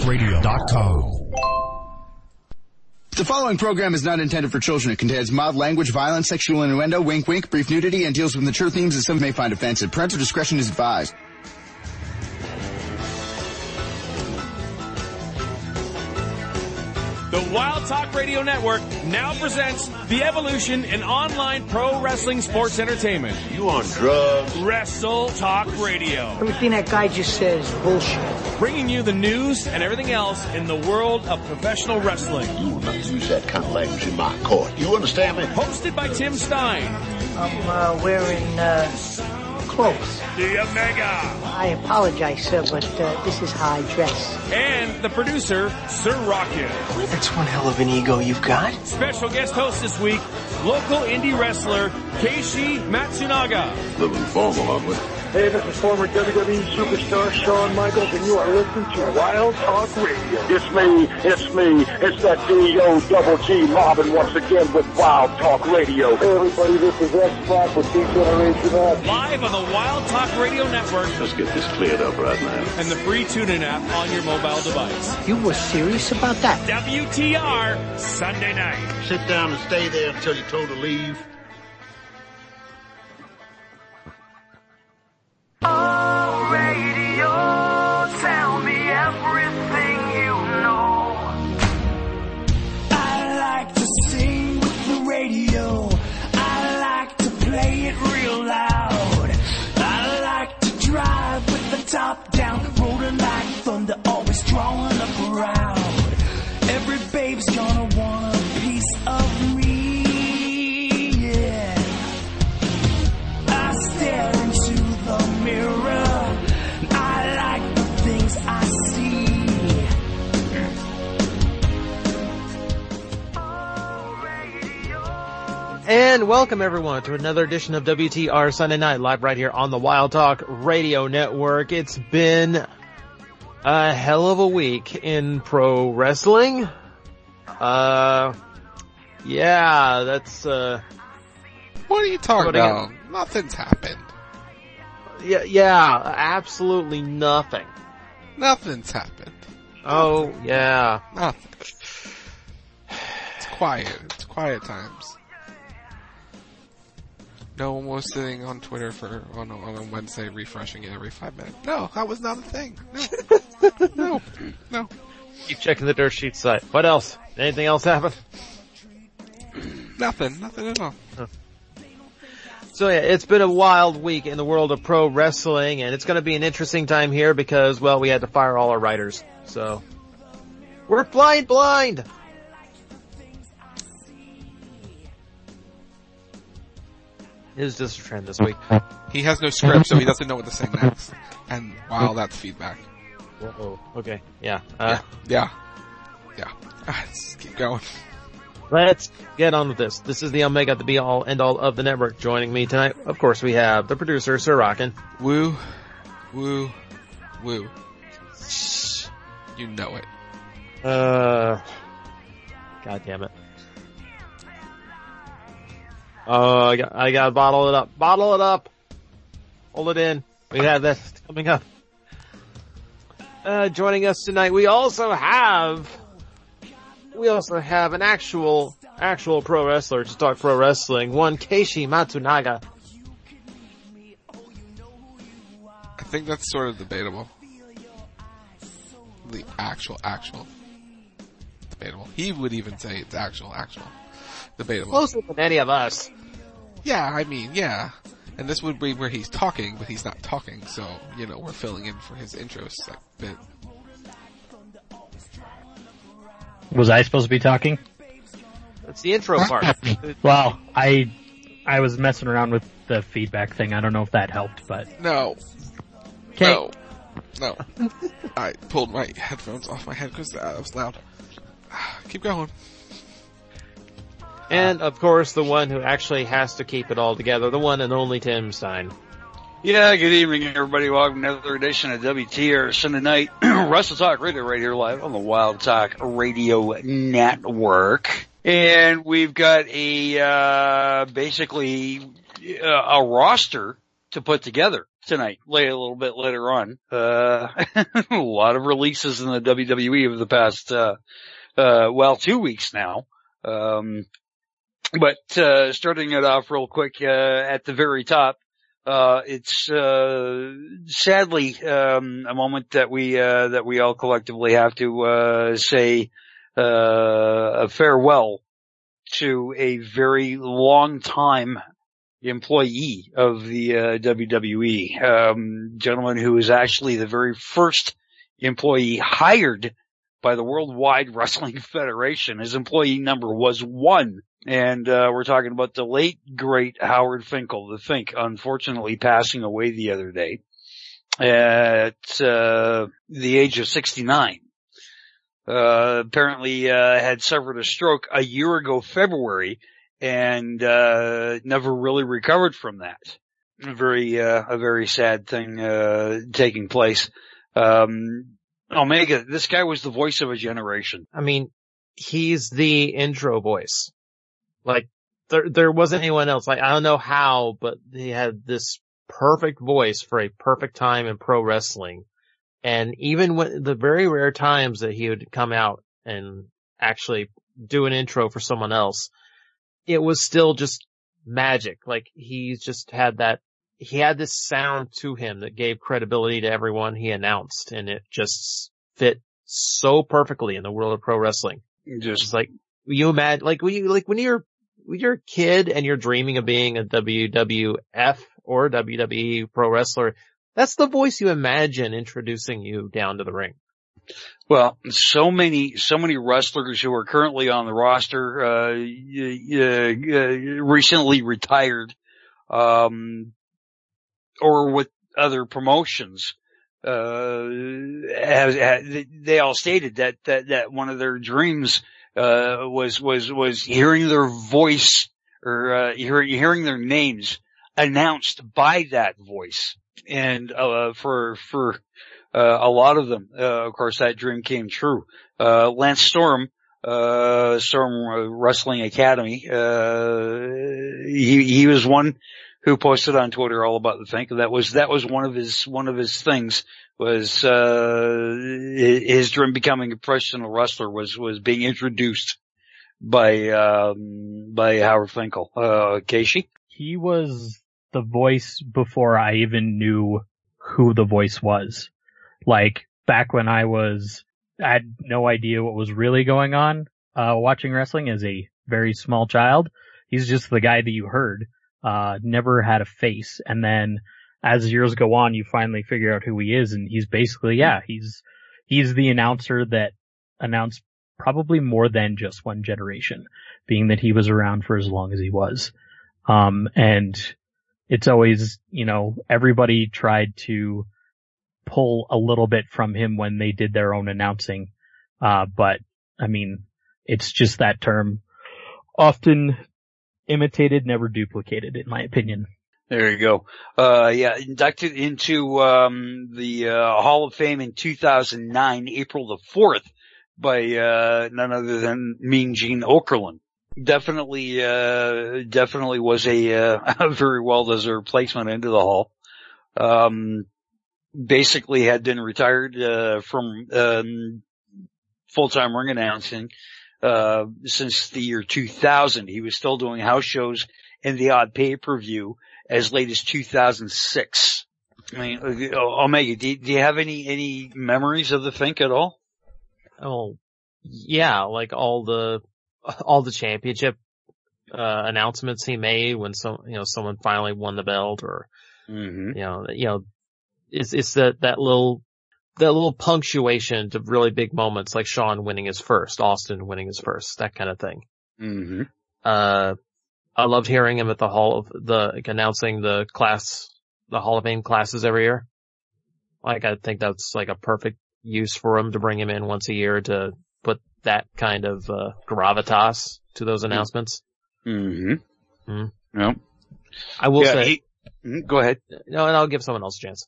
wildtalkradio.com. The following program is not intended for children. It contains mild language, violence, sexual innuendo, wink wink, brief nudity, and deals with mature themes that some may find offensive. Parental discretion is advised. The Wild Talk Radio Network now presents the evolution in online pro wrestling sports entertainment. You on drugs? Wrestle Talk Radio. Everything that guy just said is bullshit. Bringing you the news and everything else in the world of professional wrestling. You will not use that kind of language in my court. You understand me? Hosted by Tim Stein. I'm wearing clothes. The Omega. I apologize, sir, but this is how I dress. And the producer, Sir Rocket. That's one hell of an ego you've got. Special guest host this week, local indie wrestler Keishi Matsunaga. Living formal, aren't we? Hey, this is former WWE superstar Shawn Michaels, and you are listening to Wild Talk Radio. It's me, it's that D-O-double-G mobbing once again with Wild Talk Radio. Hey everybody, this is X-Pac with D-Generation X. Live on the Wild Talk Radio Network. Let's get this cleared up right now. And the free TuneIn app on your mobile device. You were serious about that? WTR, Sunday night. Sit down and stay there until you're told to leave. Oh, radio, tell me everything you know. I like to sing with the radio. I like to play it real loud. I like to drive with the top down, rolling like thunder, always drawing a crowd. Every babe's gonna want a piece of me, yeah. I stare into the mirror, I like the things I see. And welcome everyone to another edition of WTR Sunday Night, live right here on the Wild Talk Radio Network. It's been a hell of a week in pro wrestling. Yeah, that's What are you talking about? Nothing's happened. Yeah, absolutely nothing. Nothing's happened. Oh, yeah. Nothing. It's quiet. It's quiet times. No one was sitting on Twitter on a Wednesday refreshing it every 5 minutes. No, that was not a thing. No. No. Keep checking the Dirt Sheet site. What else? Anything else happen? Nothing at all. Oh. So yeah, it's been a wild week in the world of pro wrestling, and it's going to be an interesting time here because, well, we had to fire all our writers. So we're flying blind. It is just a trend this week. He has no script, so he doesn't know what to say next. And wow, that's feedback. Whoa. Okay. Yeah. Yeah. Let's keep going. Let's get on with this. This is the Omega, the be-all, end-all of the network. Joining me tonight, of course, we have the producer, Sir Rockin'. Woo. You know it. God damn it. Oh, I gotta bottle it up. Bottle it up. Hold it in. We have that coming up. Joining us tonight, we also have an actual pro wrestler to talk pro wrestling. One Keishi Matsunaga. I think that's sort of debatable. The actual debatable. He would even say it's actual debatable. Closer than any of us. Yeah, I mean, yeah. And this would be where he's talking, but he's not talking, so, we're filling in for his intro bit. Was I supposed to be talking? That's the intro part. Well, I was messing around with the feedback thing. I don't know if that helped, but... No. Okay. No. I pulled my headphones off my head because that was loud. Keep going. And, of course, the one who actually has to keep it all together, the one and only Tim Stein. Yeah, good evening, everybody. Welcome to another edition of WTR Sunday Night Wrestle Talk Radio right here live on the Wild Talk Radio Network. And we've got basically a roster to put together tonight, a little bit later on. A lot of releases in the WWE over the past, 2 weeks now. But starting it off real quick, at the very top, it's, sadly, a moment that we all collectively have to, say, a farewell to a very long time employee of the, WWE, gentleman who was actually the very first employee hired by the Worldwide Wrestling Federation. His employee number was 1. And, we're talking about the late, great Howard Finkel, the Fink, unfortunately passing away the other day at, the age of 69. Apparently, had suffered a stroke a year ago, February, and, never really recovered from that. A very sad thing, taking place. Omega, this guy was the voice of a generation. I mean, he's the intro voice. Like, there wasn't anyone else. Like, I don't know how, but he had this perfect voice for a perfect time in pro wrestling. And even when the very rare times that he would come out and actually do an intro for someone else, it was still just magic. Like, he just had he had this sound to him that gave credibility to everyone he announced, and it just fit so perfectly in the world of pro wrestling. Just like, you imagine, like when you're a kid and you're dreaming of being a WWF or WWE pro wrestler, that's the voice you imagine introducing you down to the ring. Well, so many wrestlers who are currently on the roster, recently retired, or with other promotions, they all stated that one of their dreams, was hearing their voice or, hearing their names announced by that voice. And, for a lot of them, of course, that dream came true. Lance Storm, Storm Wrestling Academy, he was one who posted on Twitter all about the Fink. That was one of his things was, his dream becoming a professional wrestler was being introduced by Howard Finkel. Casey? He was the voice before I even knew who the voice was. Like, back when I had no idea what was really going on, watching wrestling as a very small child. He's just the guy that you heard, never had a face. And then as years go on, you finally figure out who he is. And he's basically, he's the announcer that announced probably more than just one generation, being that he was around for as long as he was. And it's always, everybody tried to pull a little bit from him when they did their own announcing. But I mean, it's just that term, often imitated, never duplicated, in my opinion. There you go. Inducted into, the, Hall of Fame in 2009, April the 4th by, none other than Mean Gene Okerlund. Definitely was a very well-deserved placement into the Hall. Basically had been retired, from, full-time ring announcing, since the year 2000. He was still doing house shows and the odd pay-per-view as late as 2006. I mean, Omega, do you have any memories of the Fink at all? Oh, yeah, like all the championship, announcements he made when someone finally won the belt, or, it's that little punctuation to really big moments, like Shawn winning his first, Austin winning his first, that kind of thing. Mm-hmm. I loved hearing him at announcing the Hall of Fame classes every year. Like, I think that's like a perfect use for him to bring him in once a year to put that kind of, gravitas to those announcements. Mm-hmm. Mm-hmm. Yep. I will say. Go ahead. No, and I'll give someone else a chance.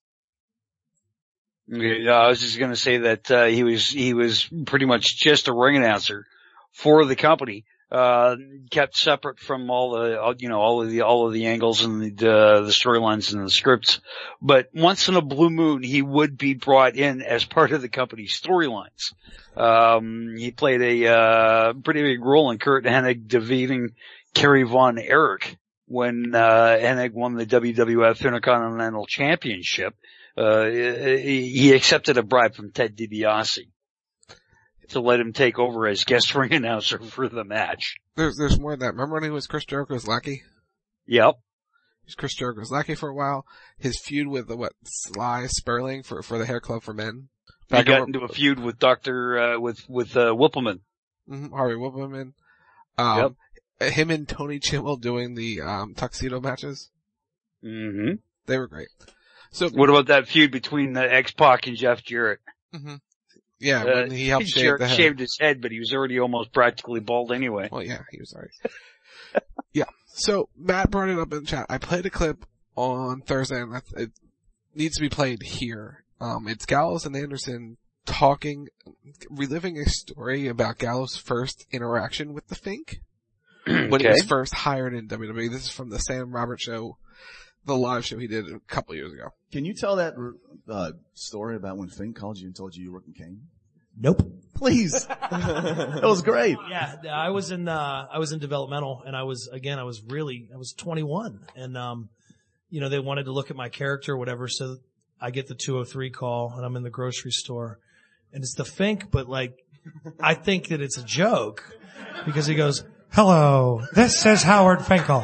I was just gonna say that, he was pretty much just a ring announcer for the company, kept separate from all of the angles and the storylines and the scripts. But once in a blue moon, he would be brought in as part of the company's storylines. He played a pretty big role in Kurt Hennig defeating Kerry Von Erich when Hennig won the WWF Intercontinental Championship. He accepted a bribe from Ted DiBiase to let him take over as guest ring announcer for the match. There's more of that. Remember when he was Chris Jericho's lackey? Yep. He was Chris Jericho's lackey for a while. His feud with Sly Sperling for the Hair Club for Men. He got into a feud with Whippleman. Harvey Whippleman. Yep. Him and Tony Chimel doing the tuxedo matches. Mm-hmm. They were great. So what about that feud between X-Pac and Jeff Jarrett? Mm-hmm. Yeah, when he helped shave the head. Shaved his head, but he was already almost practically bald anyway. Well, yeah, he was already. Yeah. So Matt brought it up in the chat. I played a clip on Thursday, and it needs to be played here. It's Gallows and Anderson reliving a story about Gallows' first interaction with the Fink when he was first hired in WWE. This is from the Sam Roberts show, the live show he did a couple years ago. Can you tell that story about when Fink called you and told you were Rick Kane? Nope. Please. That was great. Yeah, I was in developmental, and I was 21, and they wanted to look at my character or whatever, so I get the 203 call, and I'm in the grocery store, and it's the Fink, but I think that it's a joke, because he goes, "Hello, this is Howard Finkel."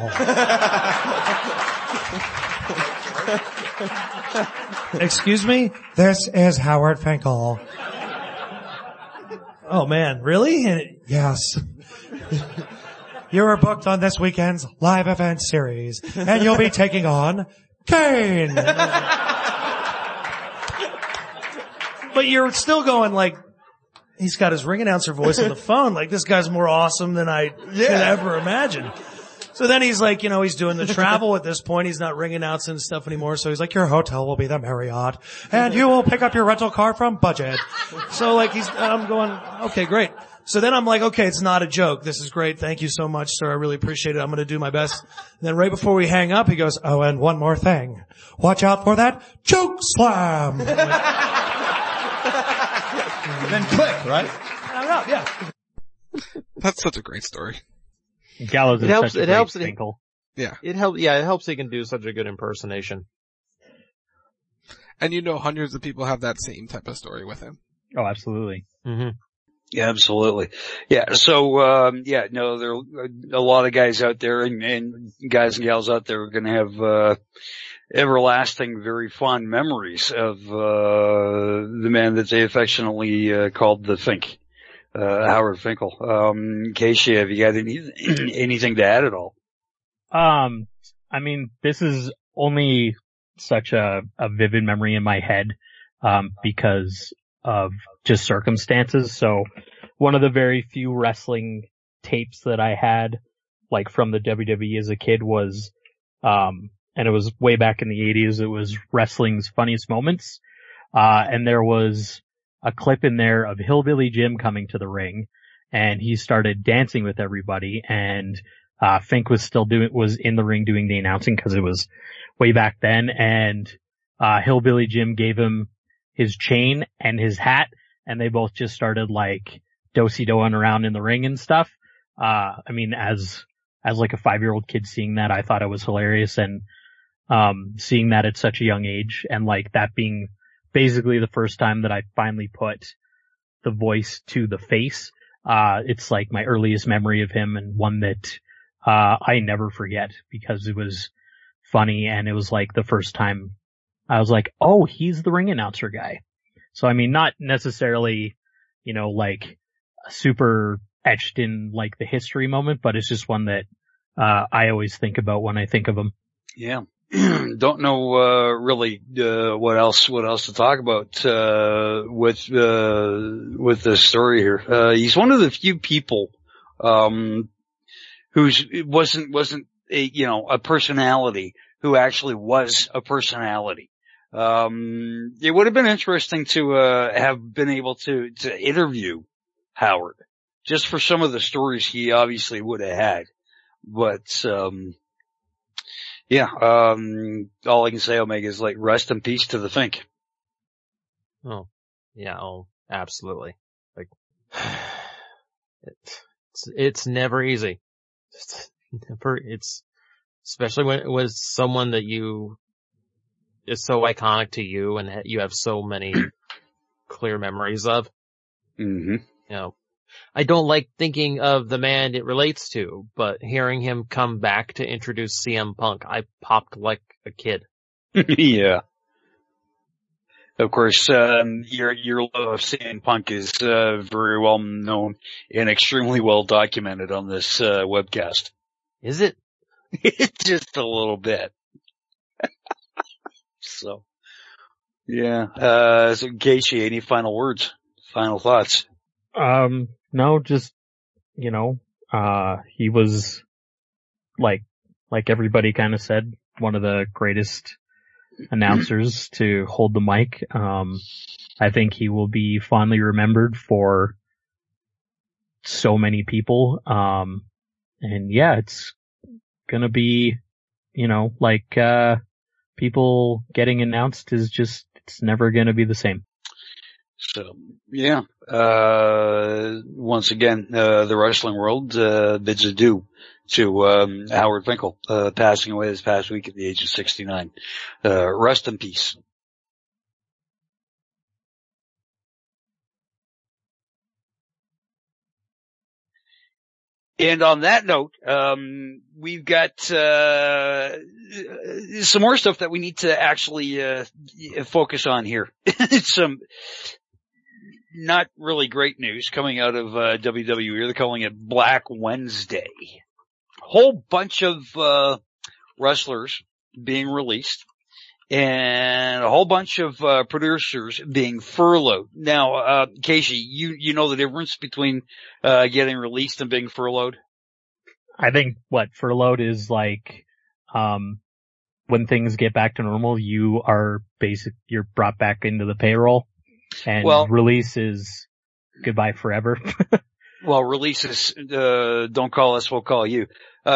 Excuse me? This is Howard Finkel. Oh man, really? Yes. You were booked on this weekend's live event series, and you'll be taking on Kane. But you're still going he's got his ring announcer voice on the phone, this guy's more awesome than I could ever imagine. So then he's he's doing the travel at this point. He's not ring announcing stuff anymore. So he's your hotel will be the Marriott, and you will pick up your rental car from Budget. So I'm going, okay, great. So then I'm okay, it's not a joke. This is great. Thank you so much, sir. I really appreciate it. I'm going to do my best. And then right before we hang up, he goes, "Oh, and one more thing. Watch out for that choke slam." And then click, right? Yeah. That's such a great story. Gallows is such a great Finkel. Yeah. It helps he can do such a good impersonation. And hundreds of people have that same type of story with him. Oh, absolutely. Mm-hmm. Yeah, absolutely. Yeah, so, there are a lot of guys out there and guys and gals out there are going to have, everlasting, very fond memories of, the man that they affectionately, called the Fink. Howard Finkel. Keisha, have you got anything to add at all? This is only such a vivid memory in my head, because of just circumstances. So one of the very few wrestling tapes that I had, from the WWE as a kid was, and it was way back in the 80s, it was Wrestling's Funniest Moments. And there was a clip in there of Hillbilly Jim coming to the ring, and he started dancing with everybody, and Fink was in the ring doing the announcing because it was way back then, and Hillbilly Jim gave him his chain and his hat, and they both just started do-si-doing around in the ring and stuff. As a 5-year-old kid seeing that, I thought it was hilarious, and seeing that at such a young age, and that being basically the first time that I finally put the voice to the face. It's my earliest memory of him, and one that I never forget because it was funny, and it was the first time I was oh, he's the ring announcer guy. So not necessarily, super etched in the history moment, but it's just one that I always think about when I think of him. Yeah. Don't know really what else to talk about with this story here. He's one of the few people who's wasn't a personality who actually was a personality. It would have been interesting to have been able to interview Howard just for some of the stories he obviously would have had. But, all I can say, Omega, is like, rest in peace to the Fink. Oh, yeah, absolutely. Like, it's never easy. It's, especially when it was someone that is so iconic to you and you have so many clear memories of. Mm-hmm. You know, I don't like thinking of the man it relates to, but hearing him come back to introduce CM Punk, I popped like a kid. Yeah. Of course, your love of CM Punk is very well known and extremely well documented on this webcast. Is it? Just a little bit. So, yeah. So Keishi, any final words? Final thoughts? No, just, he was like everybody kind of said, one of the greatest announcers to hold the mic. I think he will be fondly remembered for so many people. And yeah, it's gonna be, people getting announced is just, it's never gonna be the same. So, yeah, once again, the wrestling world, bids adieu to, Howard Finkel, passing away this past week at the age of 69. Rest in peace. And on that note, we've got, some more stuff that we need to actually, focus on here. Some not really great news coming out of, WWE. They're calling it Black Wednesday. Whole bunch of, wrestlers being released and a whole bunch of, producers being furloughed. Now, Keishi, you know the difference between, getting released and being furloughed? I think furloughed is like, when things get back to normal, you're brought back into the payroll, and release is goodbye forever. Well, release is, don't call us, we'll call you.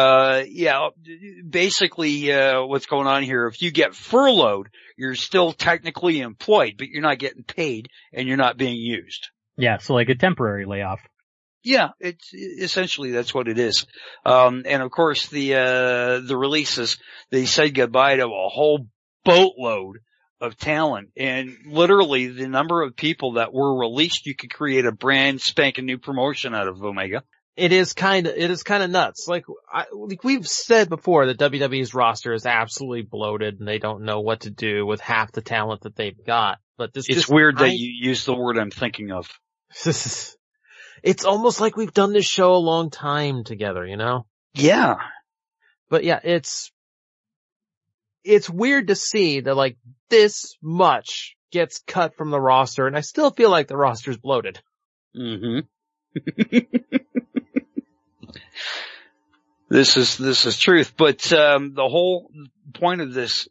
Basically, what's going on here, if you get furloughed, you're still technically employed, but you're not getting paid and you're not being used. Yeah, so like a temporary layoff. Yeah, it's essentially that's what it is. And of course the releases, they said goodbye to a whole boatload of talent, and literally the number of people that were released, you could create a brand spanking new promotion out of, Omega. It is kind of nuts. Like we've said before that WWE's roster is absolutely bloated and they don't know what to do with half the talent that they've got. But it's weird that you use the word I'm thinking of. It's almost like we've done this show a long time together, you know? Yeah. But yeah, it's weird to see that like this much gets cut from the roster, and I still feel like the roster's bloated. Mm-hmm. This is truth, but the whole point of this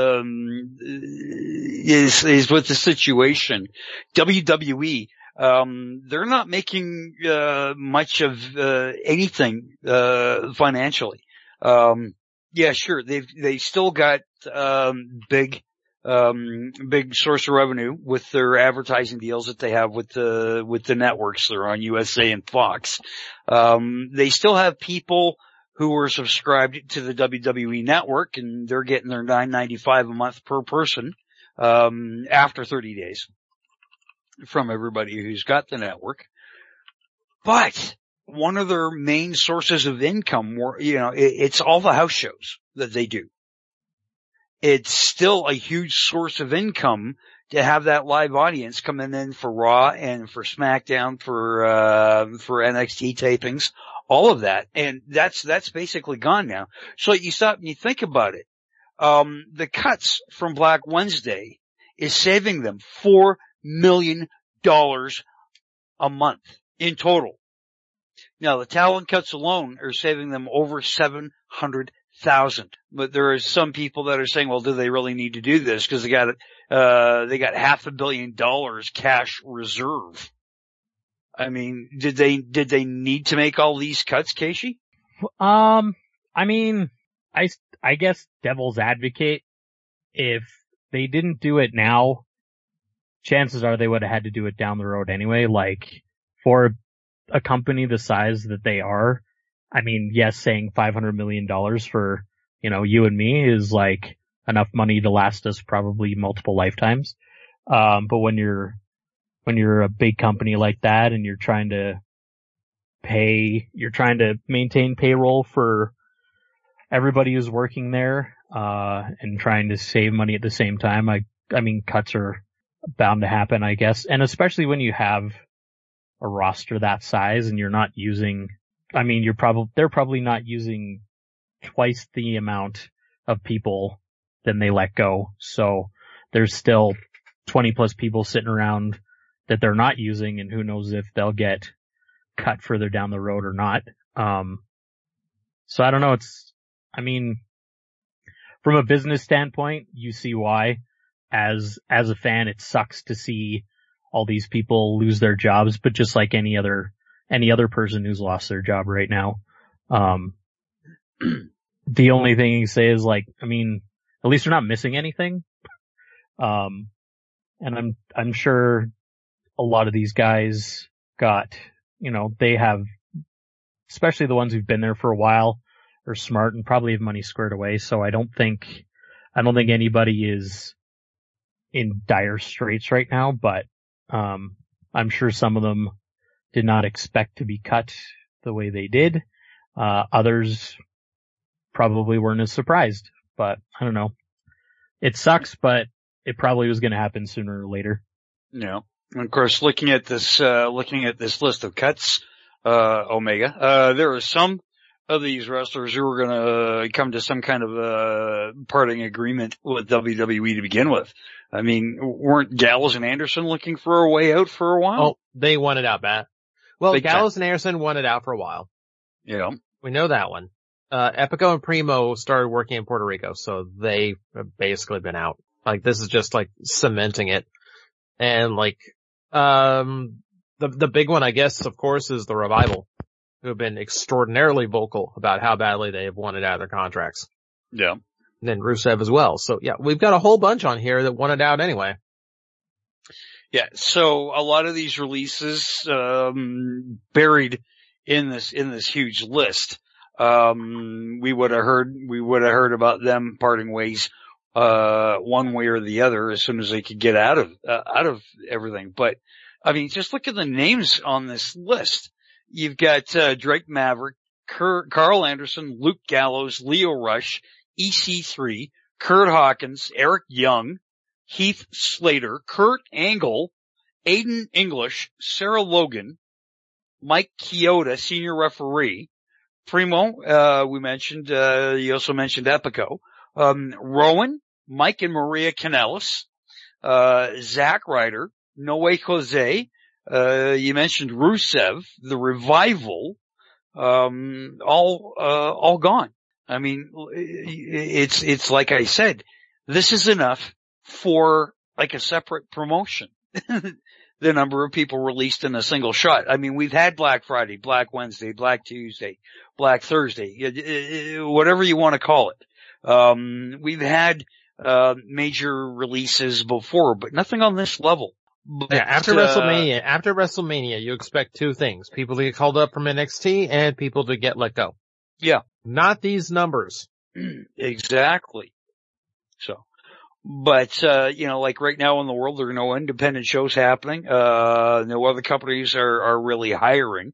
is with the situation. WWE, they're not making much of anything financially. Yeah, sure, they still got big source of revenue with their advertising deals that they have with the networks. They're on USA and Fox. They still have people who are subscribed to the WWE network, and they're getting their $9.95 a month per person, after 30 days from everybody who's got the network. But one of their main sources of income it's all the house shows that they do. It's still a huge source of income to have that live audience coming in for Raw and for SmackDown, for NXT tapings, all of that. And that's basically gone now. So you stop and you think about it. The cuts from Black Wednesday is saving them $4 million a month in total. Now the talent cuts alone are saving them over $700,000. But there are some people that are saying, well, do they really need to do this? Because they got $500 million cash reserve. I mean, did they need to make all these cuts, Casey? I mean, I guess devil's advocate, if they didn't do it now, chances are they would have had to do it down the road anyway. Like, for a company the size that they are, I mean, yes, saying $500 million for, you and me is like enough money to last us probably multiple lifetimes. But when you're a big company like that and you're trying to maintain payroll for everybody who's working there, and trying to save money at the same time, I mean, cuts are bound to happen, I guess. And especially when you have a roster that size and you're not using, I mean, they're probably not using twice the amount of people than they let go. So there's still 20 plus people sitting around that they're not using, and who knows if they'll get cut further down the road or not. So I don't know. I mean, from a business standpoint, you see why. As a fan, it sucks to see all these people lose their jobs, but just like any other person who's lost their job right now. The only thing you can say is, like, I mean, at least they're not missing anything. And I'm sure a lot of these guys got, they have, especially the ones who've been there for a while, are smart and probably have money squared away. So I don't think anybody is in dire straits right now, but I'm sure some of them did not expect to be cut the way they did. Others probably weren't as surprised, but I don't know. It sucks, but it probably was going to happen sooner or later. Yeah. And of course, looking at this list of cuts, Omega, there are some of these wrestlers who are going to come to some kind of parting agreement with WWE to begin with. I mean, weren't Gallows and Anderson looking for a way out for a while? Oh, they wanted out, Matt. Well, Gallows and Anderson wanted out for a while. Yeah. We know that one. Epico and Primo started working in Puerto Rico, so they have basically been out. Like, this is just like cementing it. And like, the big one, I guess, of course, is the Revival, who have been extraordinarily vocal about how badly they have wanted out of their contracts. Yeah. And then Rusev as well. So yeah, we've got a whole bunch on here that wanted out anyway. Yeah. So a lot of these releases, buried in this huge list. We would have heard about them parting ways, one way or the other as soon as they could get out of everything. But I mean, just look at the names on this list. You've got, Drake Maverick, Carl Anderson, Luke Gallows, Lio Rush, EC3, Kurt Hawkins, Eric Young, Heath Slater, Kurt Angle, Aiden English, Sarah Logan, Mike Chioda, senior referee, Primo, we mentioned, you also mentioned Epico, Rowan, Mike and Maria Kanellis, Zack Ryder, Noe Jose, you mentioned Rusev, the Revival, all gone. I mean, it's like I said, this is enough for like a separate promotion. The number of people released in a single shot. I mean, we've had Black Friday, Black Wednesday, Black Tuesday, Black Thursday, whatever you want to call it. We've had, major releases before, but nothing on this level. But, yeah, after WrestleMania, you expect two things: people to get called up from NXT and people to get let go. Yeah. Not these numbers. Exactly. So, but, like right now in the world, there are no independent shows happening. No other companies are really hiring.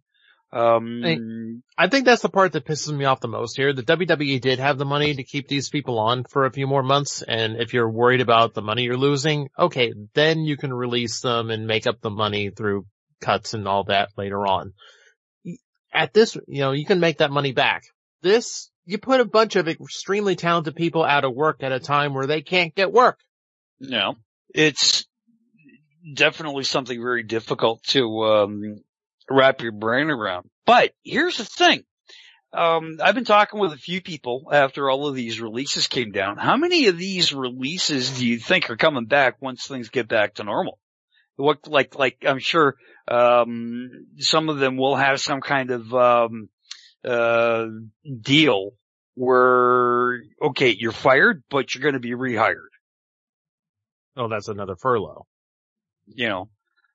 I think that's the part that pisses me off the most here. The WWE did have the money to keep these people on for a few more months, and if you're worried about the money you're losing, okay, then you can release them and make up the money through cuts and all that later on. At this, you can make that money back. This, you put a bunch of extremely talented people out of work at a time where they can't get work. No, it's definitely something very difficult to, wrap your brain around. But here's the thing. I've been talking with a few people after all of these releases came down. How many of these releases do you think are coming back once things get back to normal? What, like, I'm sure, some of them will have some kind of, deal where, okay, you're fired, but you're going to be rehired. Oh, that's another furlough. You know,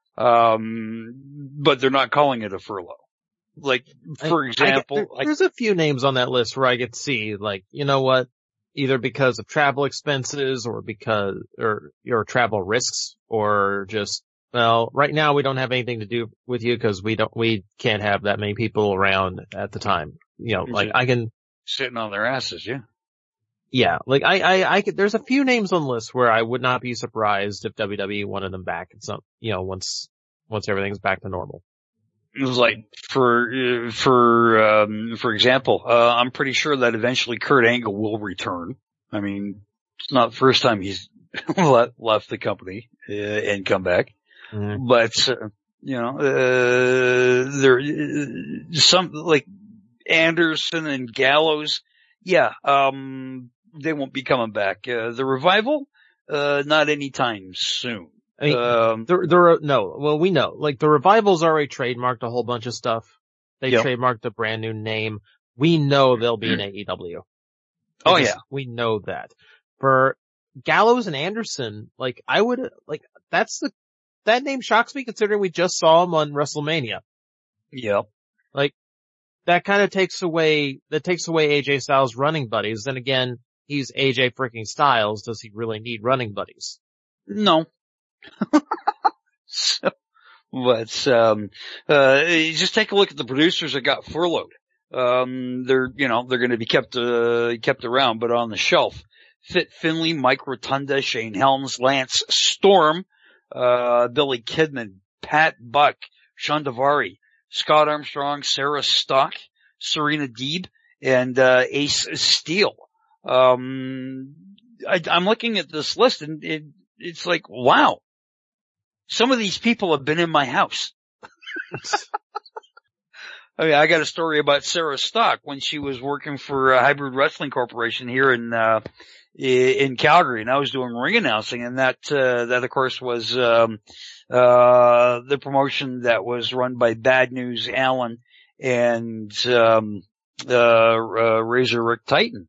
but they're not calling it a furlough. Like, for example, there's a few names on that list where I could see, like, you know what, either because of travel expenses or because, or your travel risks, or just, well, right now we don't have anything to do with you because we can't have that many people around at the time. You know, like I can. Sitting on their asses, yeah. Yeah, like I could, there's a few names on the list where I would not be surprised if WWE wanted them back at some, you know, once everything's back to normal. It was like, for example, I'm pretty sure that eventually Kurt Angle will return. I mean, it's not the first time he's left the company, and come back. Mm-hmm. But, you know, there, some, like, Anderson and Gallows, yeah, they won't be coming back. The Revival, not anytime soon. I mean, we know, like, the Revival's already trademarked a whole bunch of stuff. They trademarked a brand new name. We know they'll be in AEW. Oh yeah. We know that. For Gallows and Anderson, like, I would, like, that name shocks me considering we just saw him on WrestleMania. Yep. Like, that kind of takes away AJ Styles' running buddies. Then again, he's AJ freaking Styles. Does he really need running buddies? No. So, but, just take a look at the producers that got furloughed. They're going to be kept around, but on the shelf. Fit Finley, Mike Rotunda, Shane Helms, Lance Storm, Billy Kidman, Pat Buck, Sean Daivari, Scott Armstrong, Sarah Stock, Serena Deeb, and Ace Steel. I'm looking at this list and it's like, wow. Some of these people have been in my house. I mean, I got a story about Sarah Stock when she was working for Hybrid Wrestling Corporation here in Calgary, and I was doing ring announcing, and that of course was, the promotion that was run by Bad News Allen and, Razor Rick Titan.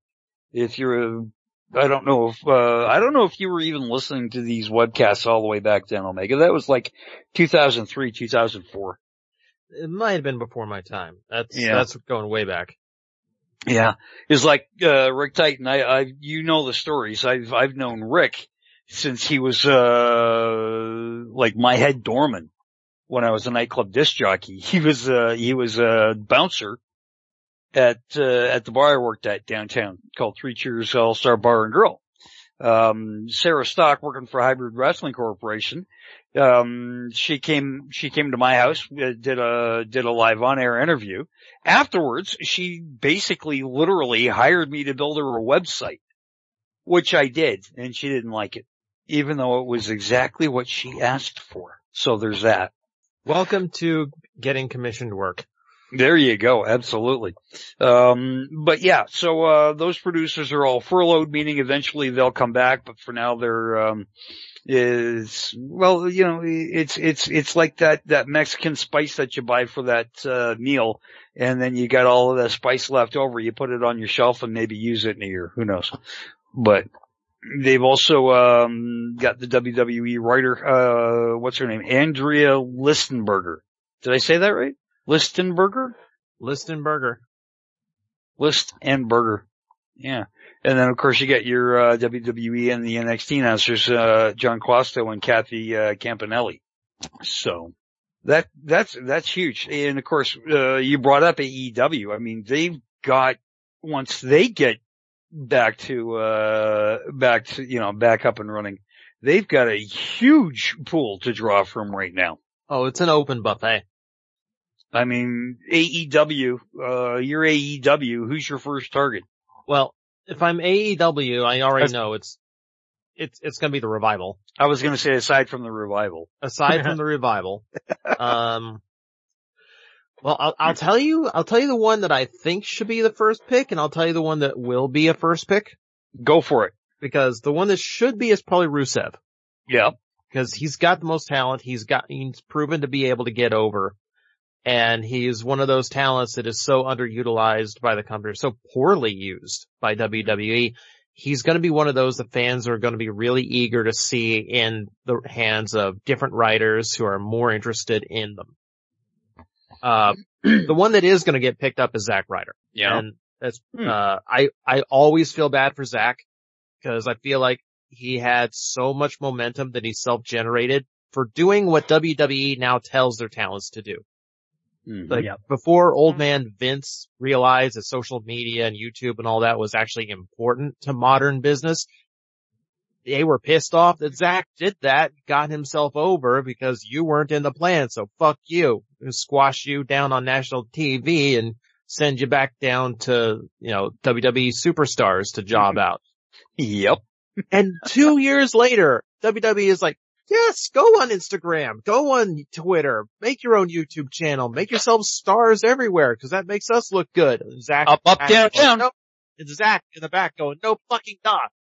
I don't know if you were even listening to these webcasts all the way back then, Omega. That was like 2003, 2004. It might have been before my time. That's going way back. Yeah. It's like, Rick Titan. you know the stories. I've known Rick since he was, like my head doorman when I was a nightclub disc jockey. He was a bouncer at the bar I worked at downtown called Three Cheers All-Star Bar and Grill. Sarah Stock, working for Hybrid Wrestling Corporation. She came to my house, did a live on-air interview. Afterwards, she basically literally hired me to build her a website, which I did, and she didn't like it, even though it was exactly what she asked for. So there's that. Welcome to getting commissioned work. There you go. Absolutely. But yeah, so, those producers are all furloughed, meaning eventually they'll come back, but for now they're, it's like that Mexican spice that you buy for that, meal, and then you got all of that spice left over. You put it on your shelf and maybe use it in a year. Who knows? But they've also, got the WWE writer, what's her name? Andrea Listenberger. Did I say that right? Listenberger. Yeah. And then of course you get your, WWE and the NXT announcers, John Quasto and Kathy, Campanelli. So that's huge. And of course, you brought up AEW. I mean, once they get back up and running, they've got a huge pool to draw from right now. Oh, it's an open buffet. I mean, AEW, you're AEW, who's your first target? Well, if I'm AEW, I already know it's gonna be the Revival. I was gonna say aside from the Revival. Aside from the Revival. Well, I'll tell you the one that I think should be the first pick, and I'll tell you the one that will be a first pick. Go for it. Because the one that should be is probably Rusev. Yeah. because he's got the most talent. He's proven to be able to get over. And he's one of those talents that is so underutilized by the company, so poorly used by WWE. He's going to be one of those that fans are going to be really eager to see in the hands of different writers who are more interested in them. The one that is going to get picked up is Zack Ryder. Yeah. And that's, I always feel bad for Zack because I feel like he had so much momentum that he self-generated for doing what WWE now tells their talents to do. Like before old man Vince realized that social media and YouTube and all that was actually important to modern business, they were pissed off that Zack did that, got himself over because you weren't in the plan. So fuck you. Squash you down on national TV and send you back down to, WWE superstars to job out. Yep. And 2 years later, WWE is like, yes, go on Instagram, go on Twitter, make your own YouTube channel, make yourselves stars everywhere, because that makes us look good. And Zack up, down, down. Nope. And Zack in the back going, no fucking not.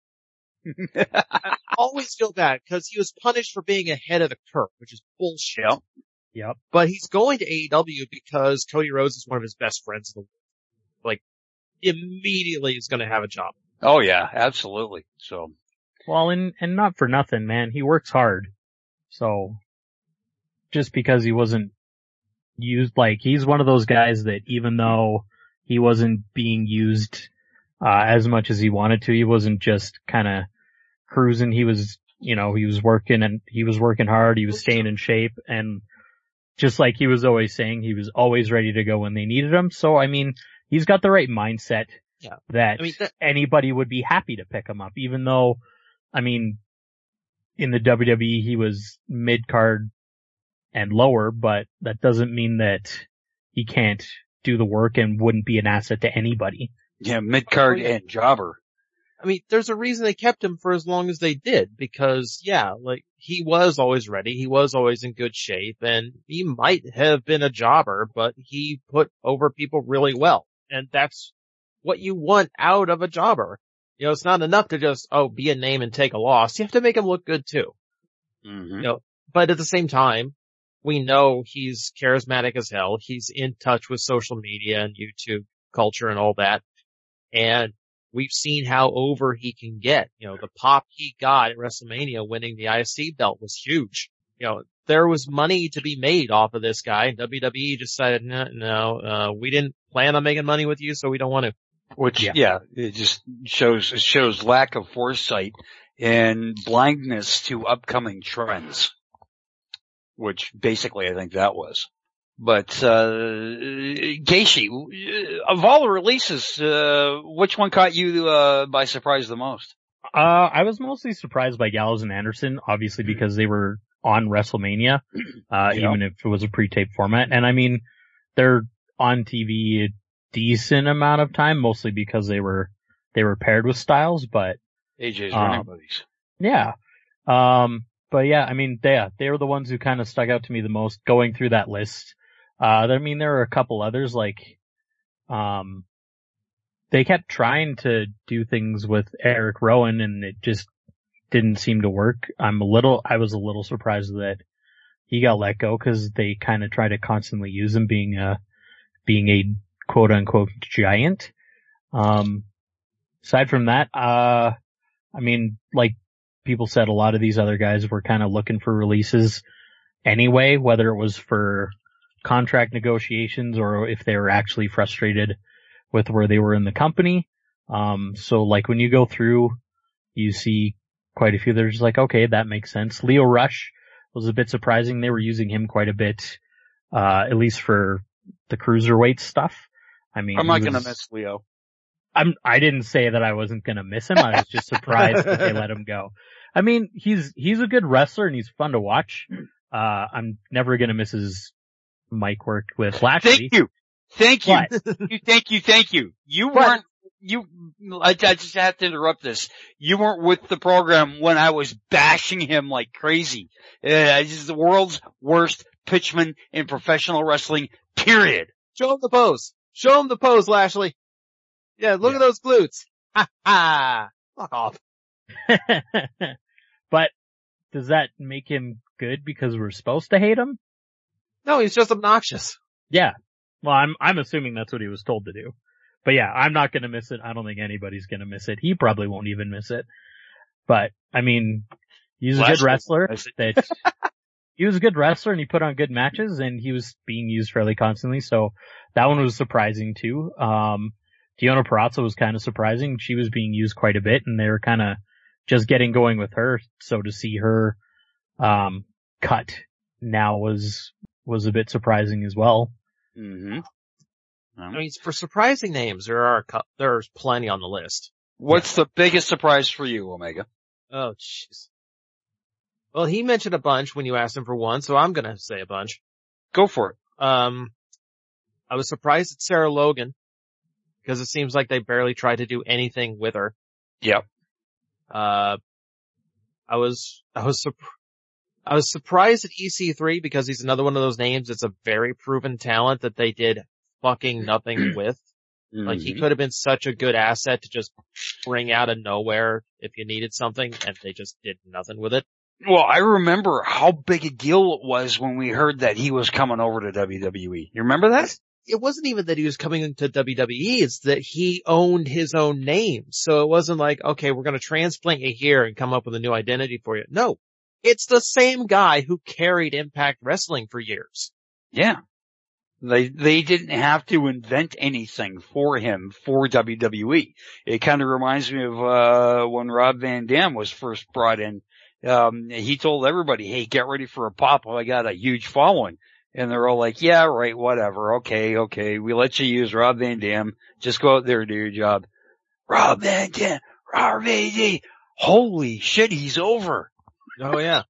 I always feel bad because he was punished for being ahead of the curve, which is bullshit. Yep. But he's going to AEW because Cody Rhodes is one of his best friends in the world. Like, immediately is going to have a job. Oh yeah, absolutely. So. Well, and not for nothing, man. He works hard. So, just because he wasn't used, like, he's one of those guys that even though he wasn't being used, as much as he wanted to, he wasn't just kinda cruising. He was, he was working and he was working hard. He was staying in shape, and just like he was always saying, he was always ready to go when they needed him. So, I mean, he's got the right mindset that anybody would be happy to pick him up, even though, I mean, in the WWE, he was mid-card and lower, but that doesn't mean that he can't do the work and wouldn't be an asset to anybody. Yeah, mid-card and jobber. I mean, there's a reason they kept him for as long as they did, because, he was always ready, he was always in good shape, and he might have been a jobber, but he put over people really well. And that's what you want out of a jobber. It's not enough to just, be a name and take a loss. You have to make him look good too. Mm-hmm. But at the same time, we know he's charismatic as hell. He's in touch with social media and YouTube culture and all that. And we've seen how over he can get. The pop he got at WrestleMania winning the IC belt was huge. There was money to be made off of this guy. WWE decided, no, we didn't plan on making money with you, so we don't want to. Which, it just shows lack of foresight and blindness to upcoming trends. Which basically I think that was. But, Gacy, of all the releases, which one caught you, by surprise the most? I was mostly surprised by Gallows and Anderson, obviously because they were on WrestleMania, even if it was a pre-tape format. And I mean, they're on TV decent amount of time, mostly because they were paired with Styles, but AJ's running buddies. Yeah. But yeah, I mean, they were the ones who kind of stuck out to me the most going through that list. I mean, there were a couple others like, they kept trying to do things with Eric Rowan and it just didn't seem to work. I was a little surprised that he got let go because they kind of try to constantly use him being a quote unquote giant. Aside from that, I mean, like people said, a lot of these other guys were kind of looking for releases anyway, whether it was for contract negotiations or if they were actually frustrated with where they were in the company. So like when you go through, you see quite a few that are just like, okay, that makes sense. Leo Rush was a bit surprising. They were using him quite a bit, at least for the cruiserweight stuff. I mean, I'm not going to miss Leo. I didn't say that I wasn't going to miss him. I was just surprised that they let him go. I mean, he's a good wrestler and he's fun to watch. I'm never going to miss his mic work with Lashley. Thank you. I just have to interrupt this. You weren't with the program when I was bashing him like crazy. He's the world's worst pitchman in professional wrestling, period. Show him the pose. Show him the pose, Lashley. Yeah, look at those glutes. Ha ha. Fuck off. But does that make him good because we're supposed to hate him? No, he's just obnoxious. Yeah. Well, I'm assuming that's what he was told to do. But yeah, I'm not gonna miss it. I don't think anybody's gonna miss it. He probably won't even miss it. But, I mean, he's a good wrestler. He was a good wrestler and he put on good matches and he was being used fairly constantly. So that one was surprising too. Deonna Purrazzo was kind of surprising. She was being used quite a bit and they were kind of just getting going with her. So to see her, cut now was a bit surprising as well. Mm-hmm. I mean, for surprising names, there's plenty on the list. What's the biggest surprise for you, Omega? Oh, jeez. Well, he mentioned a bunch when you asked him for one, so I'm gonna say a bunch. Go for it. I was surprised at Sarah Logan, because it seems like they barely tried to do anything with her. Yep. I was surprised at EC3 because he's another one of those names. It's a very proven talent that they did fucking nothing with. Like he could have been such a good asset to just bring out of nowhere if you needed something, and they just did nothing with it. Well, I remember how big a deal it was when we heard that he was coming over to WWE. You remember that? It wasn't even that he was coming into WWE, it's that he owned his own name. So it wasn't like, okay, we're gonna transplant you here and come up with a new identity for you. No. It's the same guy who carried Impact Wrestling for years. Yeah. They didn't have to invent anything for him for WWE. It kind of reminds me of, when Rob Van Dam was first brought in. He told everybody, hey, get ready for a pop. I got a huge following. And they're all like, yeah, right, whatever. Okay. We let you use Rob Van Dam. Just go out there and do your job. Rob Van Dam, RVD. Holy shit, he's over. Oh yeah.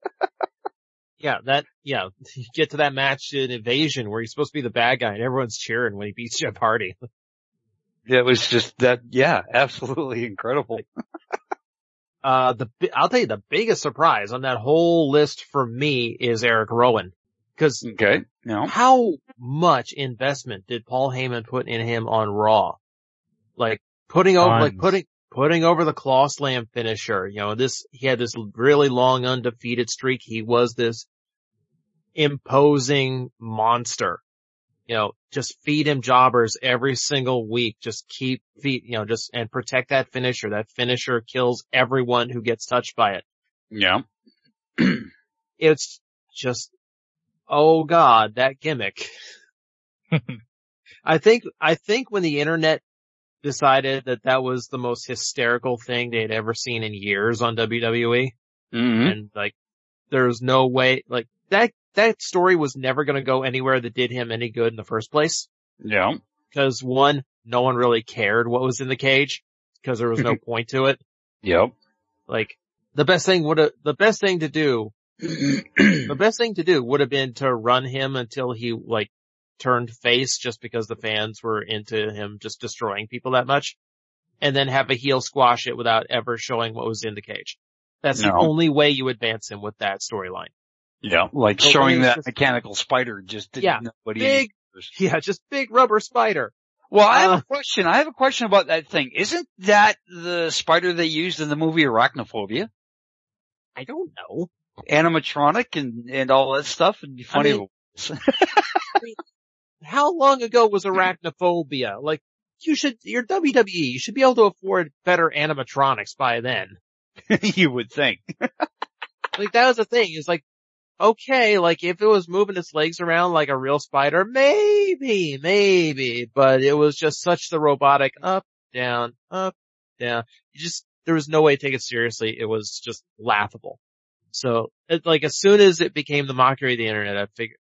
You get to that match in Invasion where he's supposed to be the bad guy and everyone's cheering when he beats Jeff Hardy. It was just that, yeah, absolutely incredible. I'll tell you the biggest surprise on that whole list for me is Eric Rowan. Cause how much investment did Paul Heyman put in him on Raw? Like putting over the Claw Slam finisher, he had this really long undefeated streak. He was this imposing monster. Just feed him jobbers every single week. Just and protect that finisher. That finisher kills everyone who gets touched by it. Yeah. It's just, oh God, that gimmick. I think when the internet decided that was the most hysterical thing they had ever seen in years on WWE. Mm-hmm. And there's no way, that story was never gonna go anywhere that did him any good in the first place. Yeah. Cause one, no one really cared what was in the cage, cause there was no point to it. Yep. The best thing to do would have been to run him until he, turned face just because the fans were into him just destroying people that much, and then have a heel squash it without ever showing what was in the cage. That's the only way you advance him with that storyline. Yeah, showing that mechanical spider just didn't know what just big rubber spider. Well, I have a question. I have a question about that thing. Isn't that the spider they used in the movie Arachnophobia? I don't know. Animatronic and all that stuff. It'd be funny. How long ago was Arachnophobia? You're WWE. You should be able to afford better animatronics by then. You would think. That was the thing. It's okay, if it was moving its legs around like a real spider, maybe, but it was just such the robotic up, down. There was no way to take it seriously. It was just laughable. So, as soon as it became the mockery of the internet, I figured,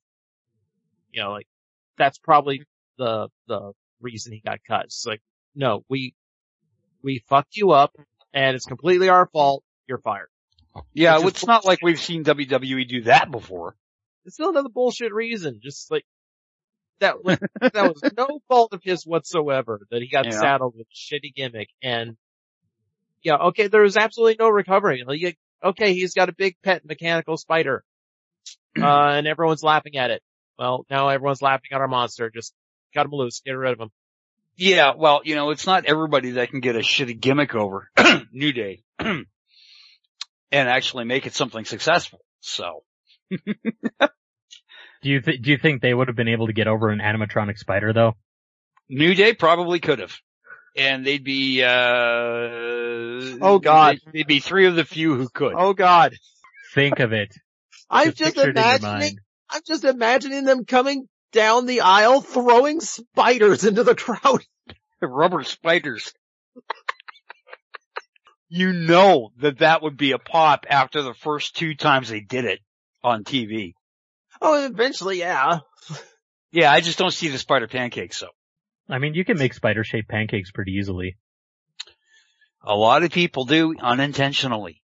that's probably the reason he got cut. It's no, we fucked you up and it's completely our fault. You're fired. Yeah, it's not like we've seen WWE do that before. It's still another bullshit reason. Just that was no fault of his whatsoever that he got saddled with a shitty gimmick. And okay, there was absolutely no recovering. Okay, he's got a big pet mechanical spider, and everyone's laughing at it. Well, now everyone's laughing at our monster. Just cut him loose, get rid of him. Yeah, well, it's not everybody that can get a shitty gimmick over. New Day. and actually make it something successful. So. Do you think they would have been able to get over an animatronic spider though? New Day probably could have. And they'd be, oh God. They'd be three of the few who could. Oh God. Think of it. I'm just imagining them coming down the aisle throwing spiders into the crowd. Rubber spiders. You know that would be a pop after the first 2 times they did it on TV. Oh, eventually, yeah. Yeah, I just don't see the spider pancakes, so. I mean, you can make spider-shaped pancakes pretty easily. A lot of people do unintentionally.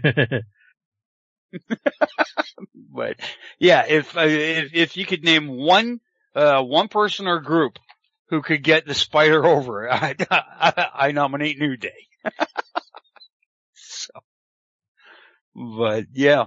But yeah, if you could name one person or group who could get the spider over, I nominate New Day. So, but yeah,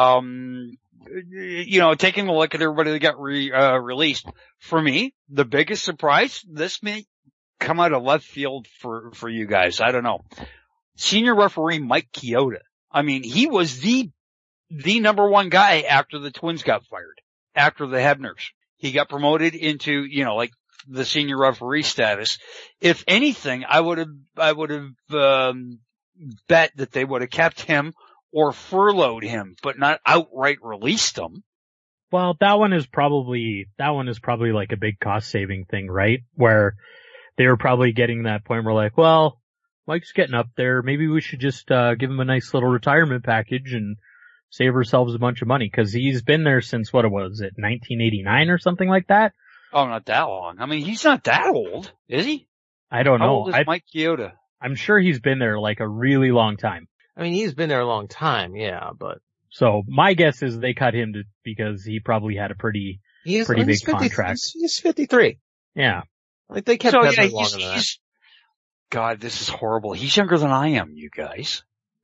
taking a look at everybody that got released, for me, the biggest surprise, this may come out of left field for you guys. I don't know. Senior referee Mike Chioda. I mean, he was the number one guy after the Twins got fired, after the Hebners. He got promoted into, like the senior referee status. If anything, I would have bet that they would have kept him or furloughed him, but not outright released him. Well, that one is probably like a big cost saving thing, right? Where they were probably getting that point where like, well, Mike's getting up there. Maybe we should just, give him a nice little retirement package and save ourselves a bunch of money. Cause he's been there since 1989 or something like that? Oh, not that long. I mean, he's not that old, is he? I don't know. How old is Mike Chioda? I'm sure he's been there like a really long time. I mean, he's been there a long time, yeah, but. So my guess is they cut him because he probably had a pretty big contract. He's 53. Yeah. Like they kept him longer than that. God, this is horrible. He's younger than I am, you guys.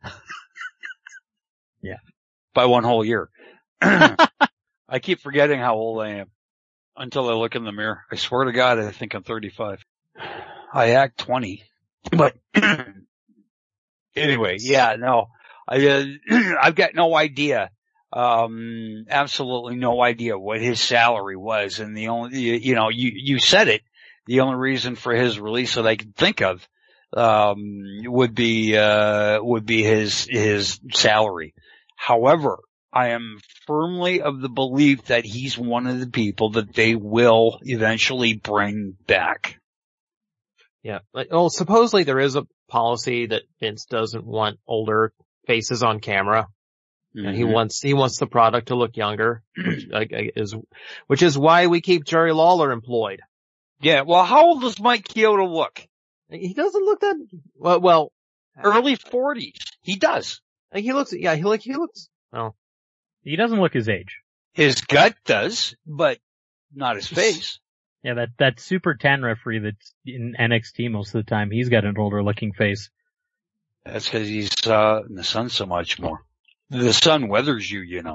Yeah. By one whole year. I keep forgetting how old I am until I look in the mirror. I swear to God, I think I'm 35. I act 20. But anyway, yeah, no. I've got no idea, absolutely no idea what his salary was. And the only, you said it, the only reason for his release that I can think of, would be his salary. However, I am firmly of the belief that he's one of the people that they will eventually bring back. Yeah. Well, supposedly there is a policy that Vince doesn't want older faces on camera. Mm-hmm. And he wants the product to look younger, which is why we keep Jerry Lawler employed. Yeah. Well, how old does Mike Chioda look? He doesn't look that well. Early 40s. He does. He looks. Well, he doesn't look his age. His gut does, but not his face. Yeah, that Super 10 referee that's in NXT most of the time, he's got an older looking face. That's because he's in the sun so much more. The sun weathers you,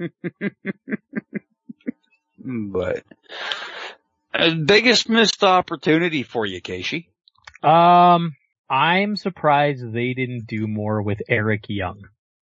But biggest missed opportunity for you, Casey? I'm surprised they didn't do more with Eric Young.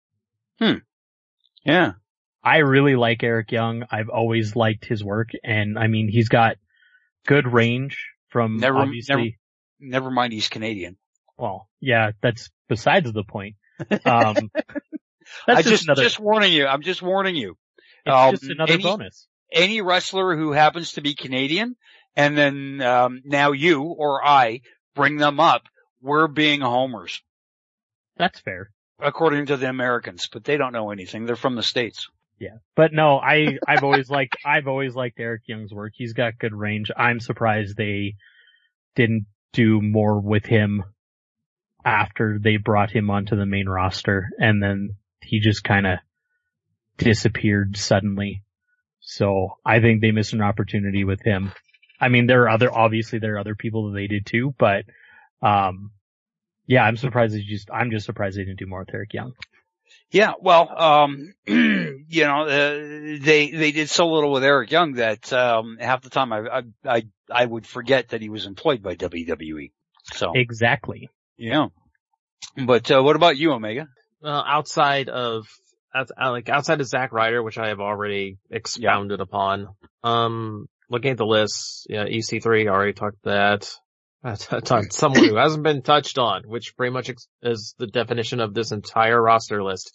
Yeah. I really like Eric Young. I've always liked his work, and I mean, he's got good range from obviously. Never mind, he's Canadian. Well, yeah, that's besides the point. I'm just warning you. It's just another bonus. Any wrestler who happens to be Canadian, and then now you or I bring them up, we're being homers. That's fair. According to the Americans, but they don't know anything. They're from the States. Yeah. But no, I've always liked Eric Young's work. He's got good range. I'm surprised they didn't do more with him after they brought him onto the main roster, and then he just kind of disappeared suddenly. So I think they missed an opportunity with him. I mean, there are other people that they did too, but, yeah, I'm just surprised they didn't do more with Eric Young. Yeah, well, they did so little with Eric Young that, half the time I would forget that he was employed by WWE. So. Exactly. Yeah. But, what about you, Omega? outside of Zack Ryder, which I have already expounded upon. Looking at the list, EC3, already talked that. I talked someone who hasn't been touched on, which pretty much is the definition of this entire roster list.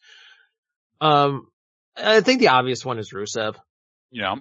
I think the obvious one is Rusev. Yeah.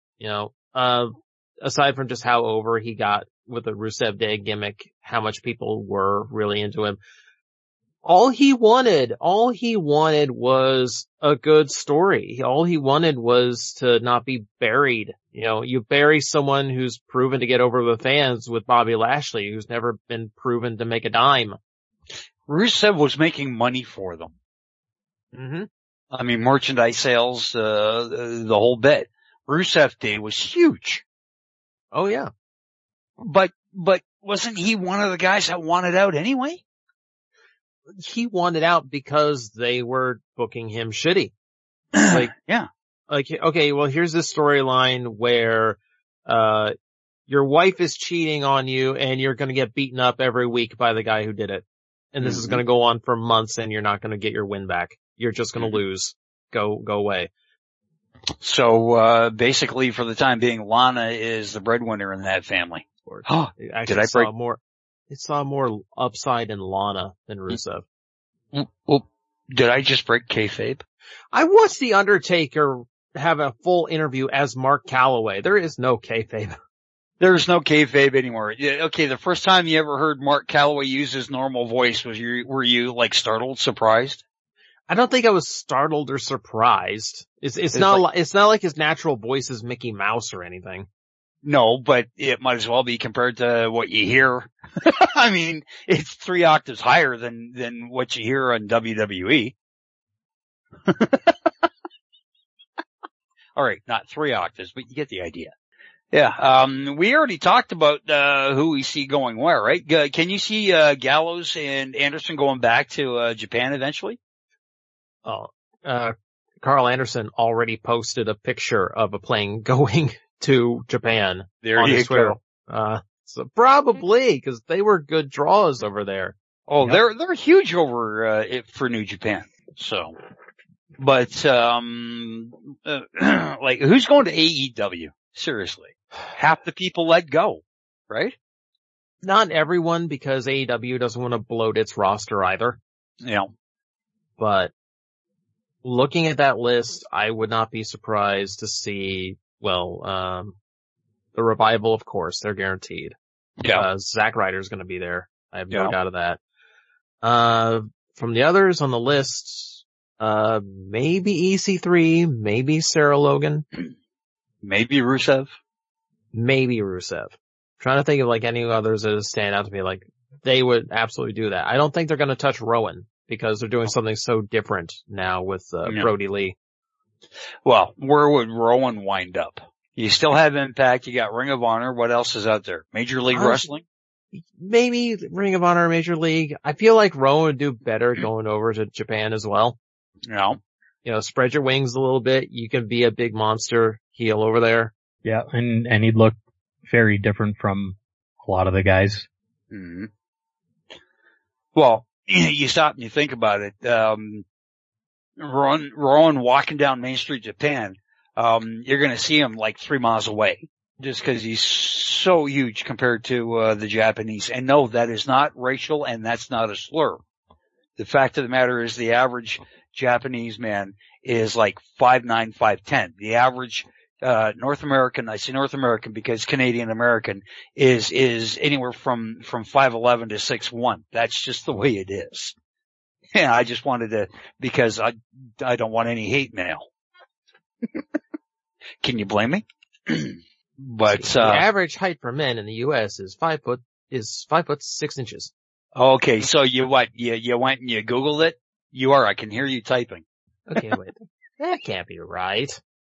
Aside from just how over he got with the Rusev Day gimmick, how much people were really into him. All he wanted was a good story. All he wanted was to not be buried. You bury someone who's proven to get over the fans with Bobby Lashley, who's never been proven to make a dime. Rusev was making money for them. Mm-hmm. I mean, merchandise sales, the whole bit. Rusev Day was huge. Oh yeah. But wasn't he one of the guys that wanted out anyway? He wanted out because they were booking him shitty. Okay, well here's this storyline where, your wife is cheating on you and you're gonna get beaten up every week by the guy who did it. And this is gonna go on for months and you're not gonna get your win back. You're just gonna lose. Go away. So, basically for the time being, Lana is the breadwinner in that family. It saw more upside in Lana than Rusev. Well, did I just break kayfabe? I watched The Undertaker have a full interview as Mark Calloway. There is no kayfabe. There's no kayfabe anymore. Okay, the first time you ever heard Mark Calloway use his normal voice, were you like startled, surprised? I don't think I was startled or surprised. It's not like his natural voice is Mickey Mouse or anything. No, but it might as well be compared to what you hear. I mean, it's 3 octaves higher than what you hear on WWE. All right, not 3 octaves, but you get the idea. Yeah, we already talked about who we see going where, right? Can you see Gallows and Anderson going back to Japan eventually? Oh, Carl Anderson already posted a picture of a plane going to Japan. There you go. So probably, because they were good draws over there. Oh, yep. They're huge over for New Japan. So, but like who's going to AEW? Seriously, half the people let go, right? Not everyone, because AEW doesn't want to bloat its roster either. Yeah, but looking at that list, I would not be surprised to see. Well, the Revival, of course, they're guaranteed. Yeah. Zack Ryder's gonna be there. I have no doubt of that. From the others on the list, maybe EC3, maybe Sarah Logan. Maybe Rusev. Trying to think of like any others that stand out to me, like they would absolutely do that. I don't think they're gonna touch Rowan because they're doing something so different now with, Brody Lee. Well, where would Rowan wind up? You still have Impact, you got Ring of Honor, what else is out there? Major League Wrestling? Maybe Ring of Honor, Major League. I feel like Rowan would do better going over to Japan as well. Yeah. Spread your wings a little bit. You can be a big monster heel over there. Yeah, and he'd look very different from a lot of the guys. Mm-hmm. Well, you stop and you think about it. Rowan walking down Main Street, Japan, you're gonna see him like 3 miles away, just cause he's so huge compared to, the Japanese. And no, that is not racial and that's not a slur. The fact of the matter is the average Japanese man is like 5'9", 5'10". The average, North American, I say North American because Canadian American is anywhere from 5'11" to 6'1". That's just the way it is. Yeah, I just wanted to, because I don't want any hate mail. Can you blame me? But, the average height for men in the U.S. is 5 foot 6 inches. Okay, so you went and you Googled it? I can hear you typing. Okay, wait. That can't be right.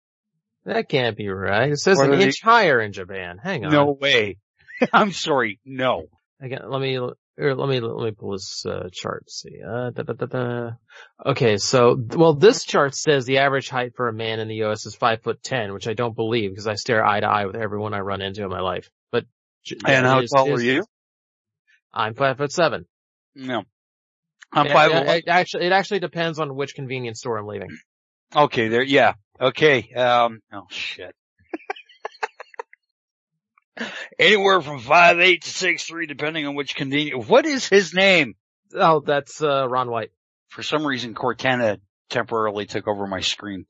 It says an inch higher in Japan. Hang on. No way. I'm sorry. No. Again, let me pull this, chart. See, Okay, so, this chart says the average height for a man in the U.S. is 5'10", which I don't believe because I stare eye to eye with everyone I run into in my life. But. And how tall are you? I'm 5'7". No. I'm 5'11". It actually depends on which convenience store I'm leaving. Okay, there, yeah. Okay, oh shit. Anywhere from 5'8" to 6'3", depending on which convenience. What is his name? Oh, that's, Ron White. For some reason, Cortana temporarily took over my screen.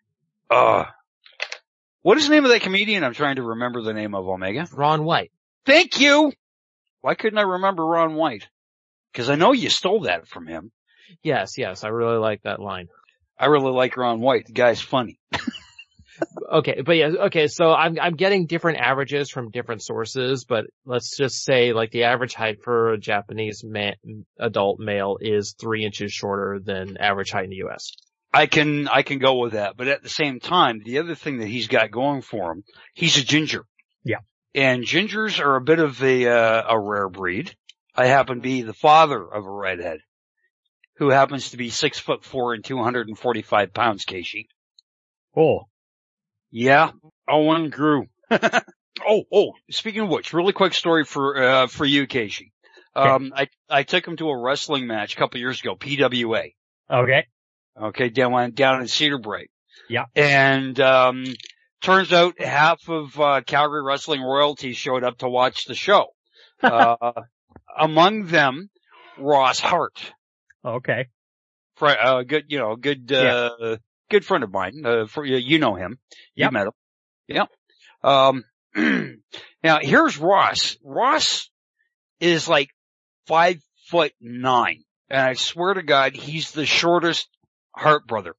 What is the name of that comedian? I'm trying to remember the name of Omega. Ron White. Thank you! Why couldn't I remember Ron White? Because I know you stole that from him. Yes, I really like that line. I really like Ron White. The guy's funny. Okay, so I'm getting different averages from different sources, but let's just say like the average height for a Japanese adult male is 3 inches shorter than average height in the US. I can go with that, but at the same time, the other thing that he's got going for him, he's a ginger. Yeah. And gingers are a bit of a rare breed. I happen to be the father of a redhead who happens to be 6'4" and 245 pounds, Casey. Oh. Yeah. Owen grew. Speaking of which, really quick story for you, Casey. I took him to a wrestling match a couple years ago, PWA. Okay, down in Cedar Brae. Yeah. And, turns out half of, Calgary wrestling royalty showed up to watch the show. Among them, Ross Hart. Okay. Good friend of mine. You know him. Yep. You met him. Yep. Now here's Ross. Ross is like 5'9", and I swear to God, he's the shortest Hart brother.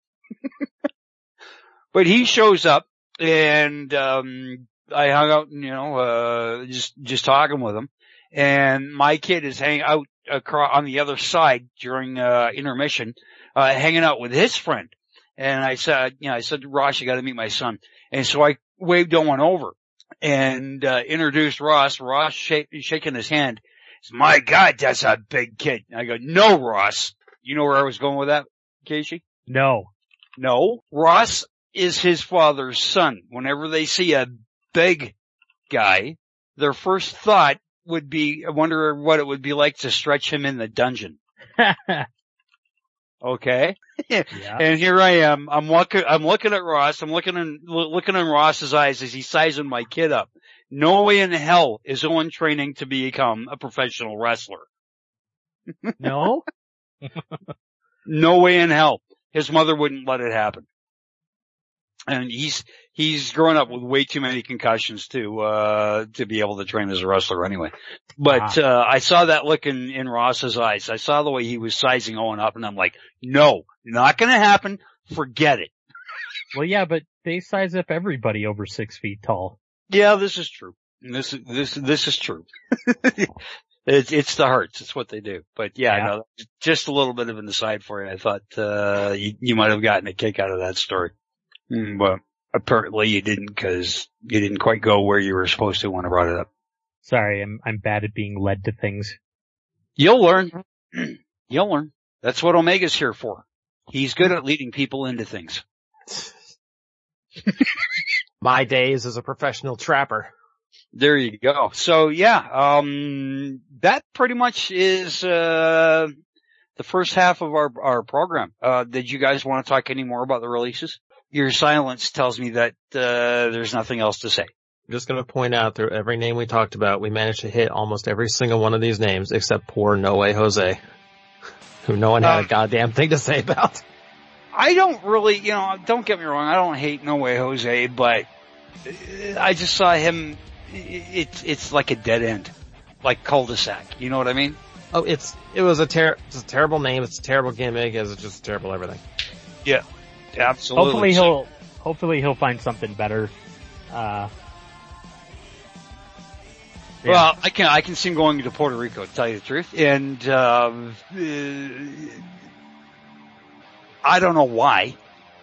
But he shows up, and I hung out, just talking with him, and my kid is hanging out on the other side during intermission, hanging out with his friend. And I said to Ross, you got to meet my son. And so I waved Owen over and introduced Ross. Ross shaking his hand. Says, my God, that's a big kid. And I go, no, Ross. You know where I was going with that, Casey? No. Ross is his father's son. Whenever they see a big guy, their first thought would be, I wonder what it would be like to stretch him in the dungeon. Okay. Yeah. And here I am. I'm looking at Ross. I'm looking in Ross's eyes as he's sizing my kid up. No way in hell is Owen training to become a professional wrestler. No? No way in hell. His mother wouldn't let it happen. And he's grown up with way too many concussions to be able to train as a wrestler anyway. But, I saw that look in Ross's eyes. I saw the way he was sizing Owen up, and I'm like, no, not gonna happen. Forget it. Well, yeah, but they size up everybody over 6 feet tall. Yeah, this is true. This is true. It's the Hearts. It's what they do. But yeah, no, just a little bit of an aside for you. I thought, you might have gotten a kick out of that story. But apparently you didn't, because you didn't quite go where you were supposed to when I brought it up. Sorry, I'm bad at being led to things. You'll learn. You'll learn. That's what Omega's here for. He's good at leading people into things. My days as a professional trapper. There you go. So yeah, that pretty much is, the first half of our program. Did you guys want to talk any more about the releases? Your silence tells me that, there's nothing else to say. I'm just going to point out through every name we talked about, we managed to hit almost every single one of these names except poor No Way Jose, who no one had a goddamn thing to say about. I don't really, don't get me wrong, I don't hate No Way Jose, but I just saw him, it's like a dead end, like cul-de-sac, you know what I mean? Oh, it was a terrible name, it's a terrible gimmick, it's just terrible everything. Yeah, absolutely. Hopefully he'll find something better. Well, I can see him going to Puerto Rico, to tell you the truth. And, I don't know why,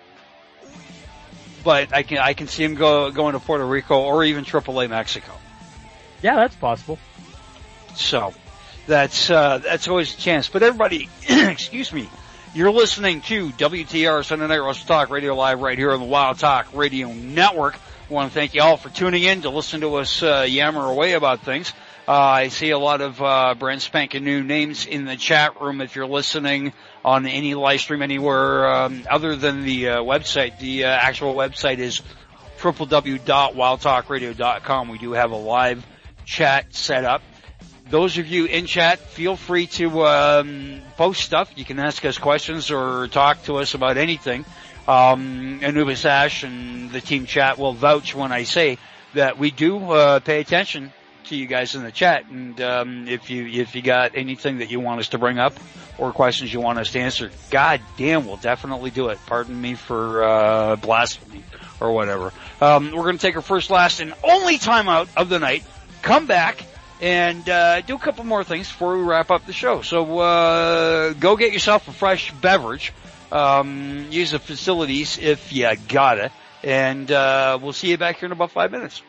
but I can see him going to Puerto Rico or even AAA Mexico. Yeah, that's possible. So, that's always a chance. But everybody, excuse me, you're listening to WTR Sunday Night Wrestle Talk Radio Live right here on the Wild Talk Radio Network. I want to thank you all for tuning in to listen to us yammer away about things. I see a lot of brand spanking new names in the chat room. If you're listening on any live stream anywhere other than the website, the actual website is www.wildtalkradio.com. We do have a live chat set up. Those of you in chat, feel free to post stuff. You can ask us questions or talk to us about anything. Anubis Ash and the team chat will vouch when I say that we do pay attention to you guys in the chat, and if you got anything that you want us to bring up or questions you want us to answer, god damn, we'll definitely do it. Pardon me for blasphemy or whatever. We're going to take our first, last, and only timeout of the night. Come back and do a couple more things before we wrap up the show. So go get yourself a fresh beverage. Use the facilities if you got it, and we'll see you back here in about 5 minutes.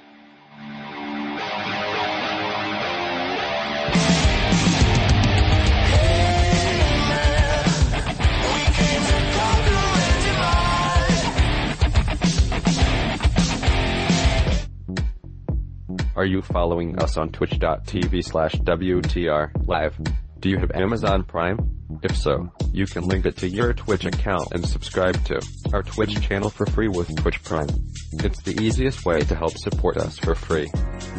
Are you following us on twitch.tv/WTR live? Do you have Amazon Prime? If so, you can link it to your Twitch account and subscribe to our Twitch channel for free with Twitch Prime. It's the easiest way to help support us for free.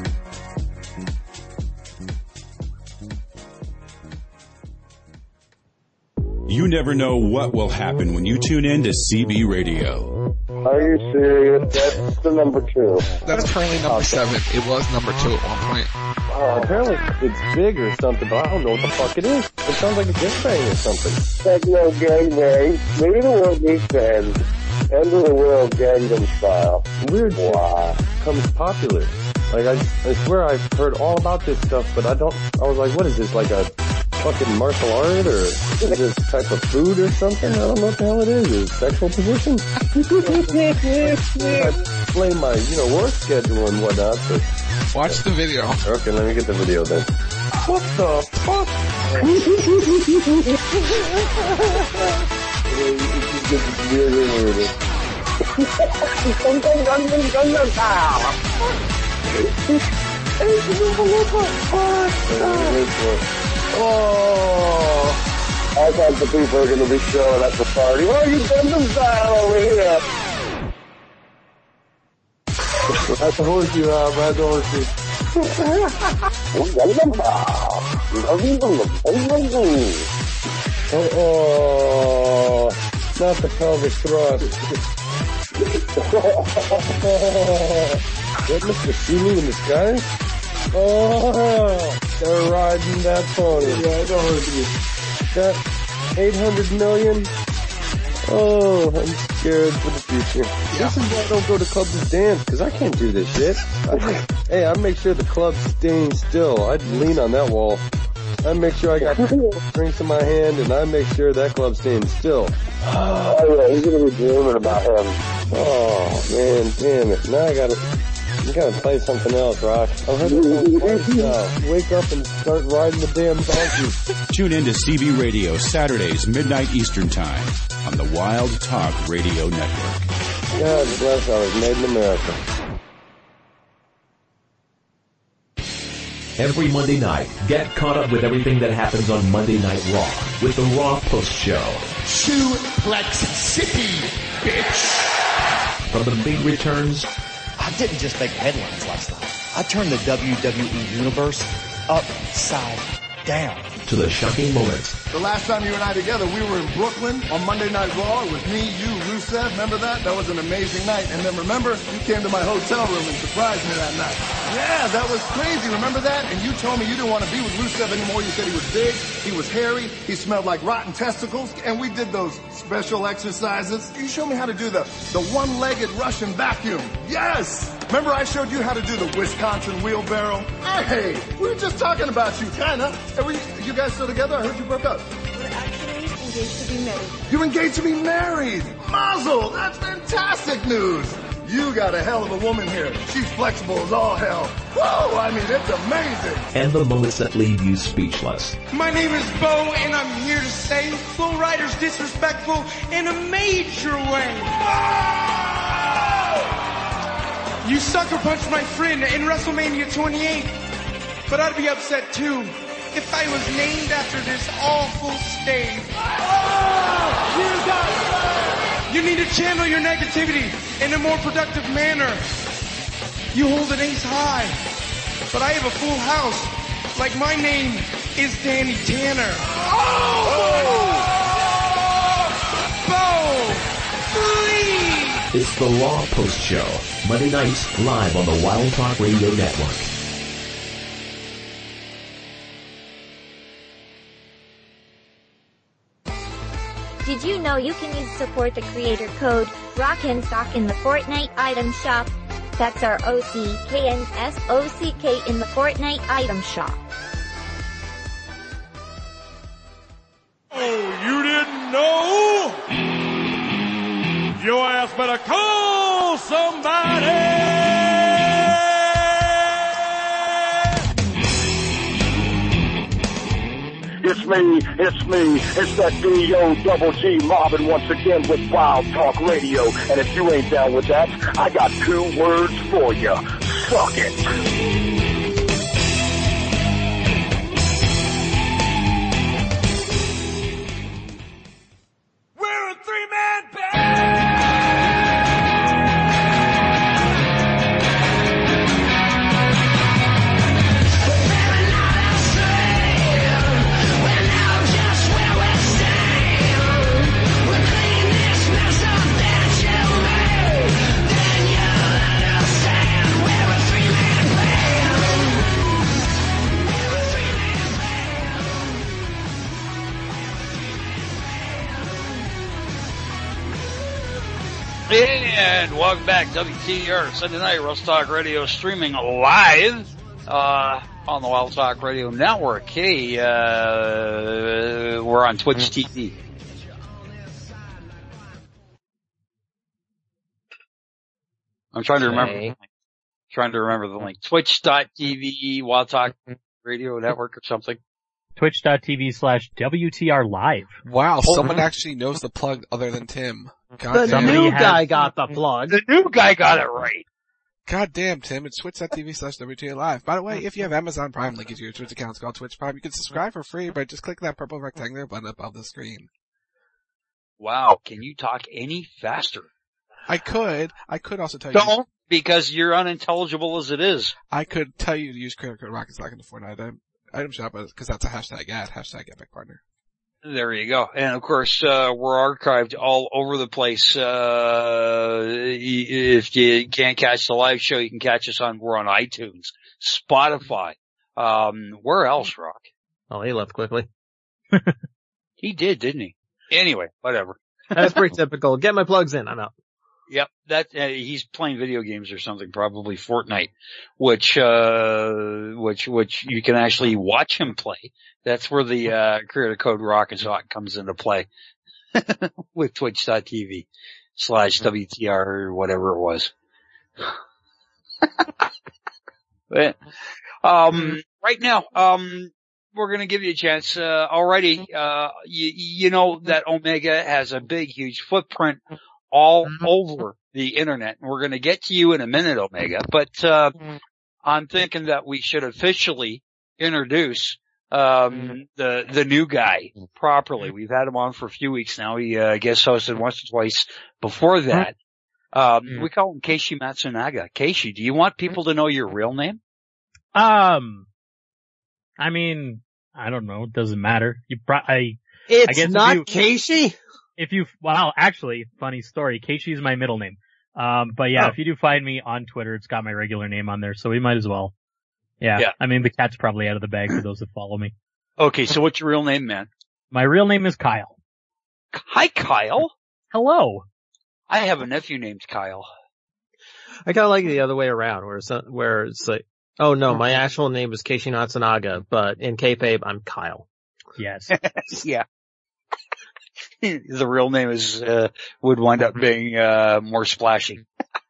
You never know what will happen when you tune in to CB Radio. Are you serious? That's the number 2. That's currently number 7. It was number 2 at one point. Apparently it's big or something, but I don't know what the fuck it is. It sounds like a gangbang or something. Techno gangbang. Maybe the world needs to end. End of the world Gangnam Style. Weird shit becomes popular. Like I swear I've heard all about this stuff, but I was like, what is this, like a fucking martial art or is this type of food or something? I don't know what the hell it is. Is it sexual position? I play my, work schedule and whatnot, but... Watch the video. Okay, let me get the video then. What the fuck? Oh, I thought the people are going to be showing at the party. Oh, you Gangnam Style over here. That's a horsey, Rob. That's a horsey. Oh, not the pelvic thrust. That Mr. Sulu in the sky? Oh, they're riding that pony. Yeah, I know it. Got 800 million. Oh, I'm scared for the future. Yeah. This is why I don't go to clubs and dance, because I can't do this shit. I make sure the club's staying still. I'd lean on that wall. I make sure I got drinks in my hand, and I make sure that club's staying still. Oh, yeah, he's going to be dreaming about him. Oh, man, damn it. Now you gotta play something else, Rock. I'll have to wake up and start riding the damn donkey. Tune in to CB Radio Saturdays, midnight Eastern Time on the Wild Talk Radio Network. God bless, I was made in America. Every Monday night, get caught up with everything that happens on Monday Night Raw with the Raw Post Show. Suplex City, bitch! From the big returns... I didn't just make headlines last night. I turned the WWE Universe upside down. To the shocking moments. The last time you and I together, we were in Brooklyn on Monday Night Raw. It was me, you, Rusev. Remember that? That was an amazing night. And then remember, you came to my hotel room and surprised me that night. Yeah, that was crazy. Remember that? And you told me you didn't want to be with Rusev anymore. You said he was big, he was hairy, he smelled like rotten testicles. And we did those special exercises. You showed me how to do the one-legged Russian vacuum. Yes! Remember I showed you how to do the Wisconsin wheelbarrow? Hey, we were just talking about you, kinda. You guys still together? I heard you broke up. We're actually engaged to be married. You're engaged to be married? Mazel! That's fantastic news! You got a hell of a woman here. She's flexible as all hell. Whoa! I mean, it's amazing. And the moments that leave you speechless. My name is Bo, and I'm here to say Flow Rider's disrespectful in a major way. You sucker punched my friend in WrestleMania 28. but I'd be upset too if I was named after this awful state. You need to channel your negativity in a more productive manner. You hold an ace high, but I have a full house. Like my name is Danny Tanner. It's the Raw Post Show, Monday nights live on the Wild Talk Radio Network. Did you know you can use support the creator code ROCKNSOCK in the Fortnite item shop? That's our OCKNSOCK in the Fortnite item shop. Oh, you didn't know? Your ass better call somebody! It's me, it's that D-O-double-G mobbing once again with Wild Talk Radio. And if you ain't down with that, I got 2 words for you. Suck it. We're a 3-man band! And welcome back, WTR Sunday Night Russ Talk Radio, streaming live on the Wild Talk Radio Network. Hey, we're on Twitch TV. I'm trying to remember. Trying to remember the link. Twitch.tv, Wild Talk Radio Network or something. Twitch.tv/WTR Live. Wow, someone actually knows the plug other than Tim. The new guy got the plug. The new guy got it right. God damn, Tim. It's twitch.tv/WTR Live. By the way, if you have Amazon Prime, link to your Twitch account. It's called Twitch Prime. You can subscribe for free by just clicking that purple rectangular button above the screen. Wow, can you talk any faster? I could also tell you. Don't, because you're unintelligible as it is. I could tell you to use creator code ROCKNSOCK in the Fortnite item shop, because that's a hashtag ad, hashtag Epic Partner. There you go. And of course, we're archived all over the place. If you can't catch the live show, you can catch us we're on iTunes, Spotify. Where else, Rock? Oh, he left quickly. He did, didn't he? Anyway, whatever. That's pretty typical. Get my plugs in. I'm out. Yep, he's playing video games or something, probably Fortnite, which you can actually watch him play. That's where the creator code ROCKNSOCK comes into play with twitch.tv/WTR or whatever it was. But, right now, we're gonna give you a chance, already, you know that Omega has a big, huge footprint all over the internet. And we're going to get to you in a minute, Omega, but I'm thinking that we should officially introduce the new guy properly. We've had him on for a few weeks now. He guest hosted once or twice before that. We call him Keishi Matsunaga. Keishi, do you want people to know your real name? I mean, I don't know. It doesn't matter. It's not Keishi? Actually, funny story. Keishi is my middle name. But yeah, if you do find me on Twitter, it's got my regular name on there, so we might as well. Yeah. I mean, the cat's probably out of the bag for those that follow me. Okay, so what's your real name, man? My real name is Kyle. Hi, Kyle. Hello. I have a nephew named Kyle. I kind of like it the other way around, where it's like, oh no, my actual name is Keishi Matsunaga, but in kayfabe, I'm Kyle. Yes. Yeah. The real name would wind up being, more splashy.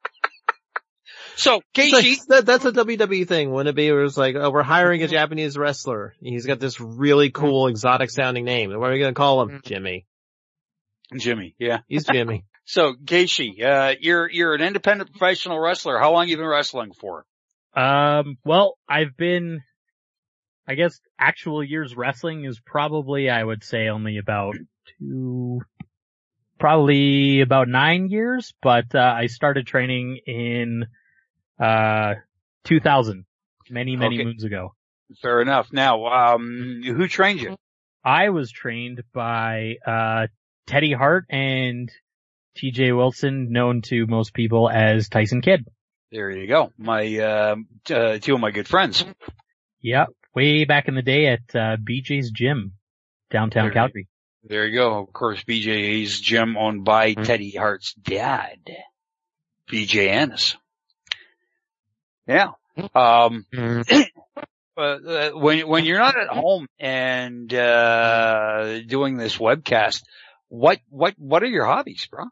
So, Keishi. That's a WWE thing, wouldn't it be? Where it's like, oh, we're hiring a Japanese wrestler. He's got this really cool, exotic sounding name. What are we gonna call him? Jimmy. Jimmy, yeah. He's Jimmy. So, Keishi, you're an independent professional wrestler. How long have you been wrestling for? Well, I've been I guess actual years wrestling is probably, I would say, only about probably about 9 years, but I started training in 2000, many moons ago. Fair enough. Now, who trained you? I was trained by Teddy Hart and TJ Wilson, known to most people as Tyson Kidd. There you go. My two of my good friends. Yep, way back in the day at BJ's Gym, downtown Calgary. There you go. Of course, BJ's Gym owned by Teddy Hart's dad, BJ Ennis. Yeah. When you're not at home and doing this webcast, what are your hobbies, bro?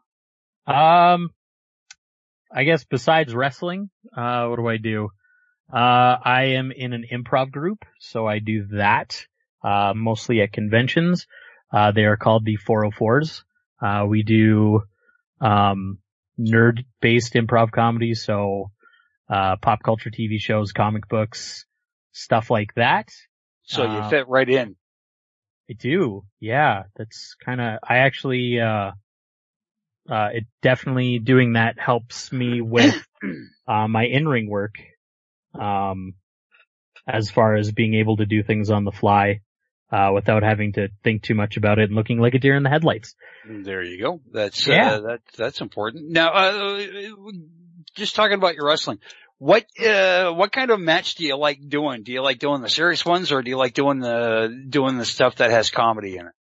I guess besides wrestling, what do I do? I am in an improv group, so I do that, mostly at conventions. They are called the 404s. We do, nerd-based improv comedy, so, pop culture TV shows, comic books, stuff like that. So you fit right in. I do. Yeah. That's I actually, it definitely doing that helps me with, my in-ring work, as far as being able to do things on the fly, without having to think too much about it and looking like a deer in the headlights. There you go. That's important. Now, just talking about your wrestling, what kind of match do you like doing? Do you like doing the serious ones, or do you like doing the stuff that has comedy in it?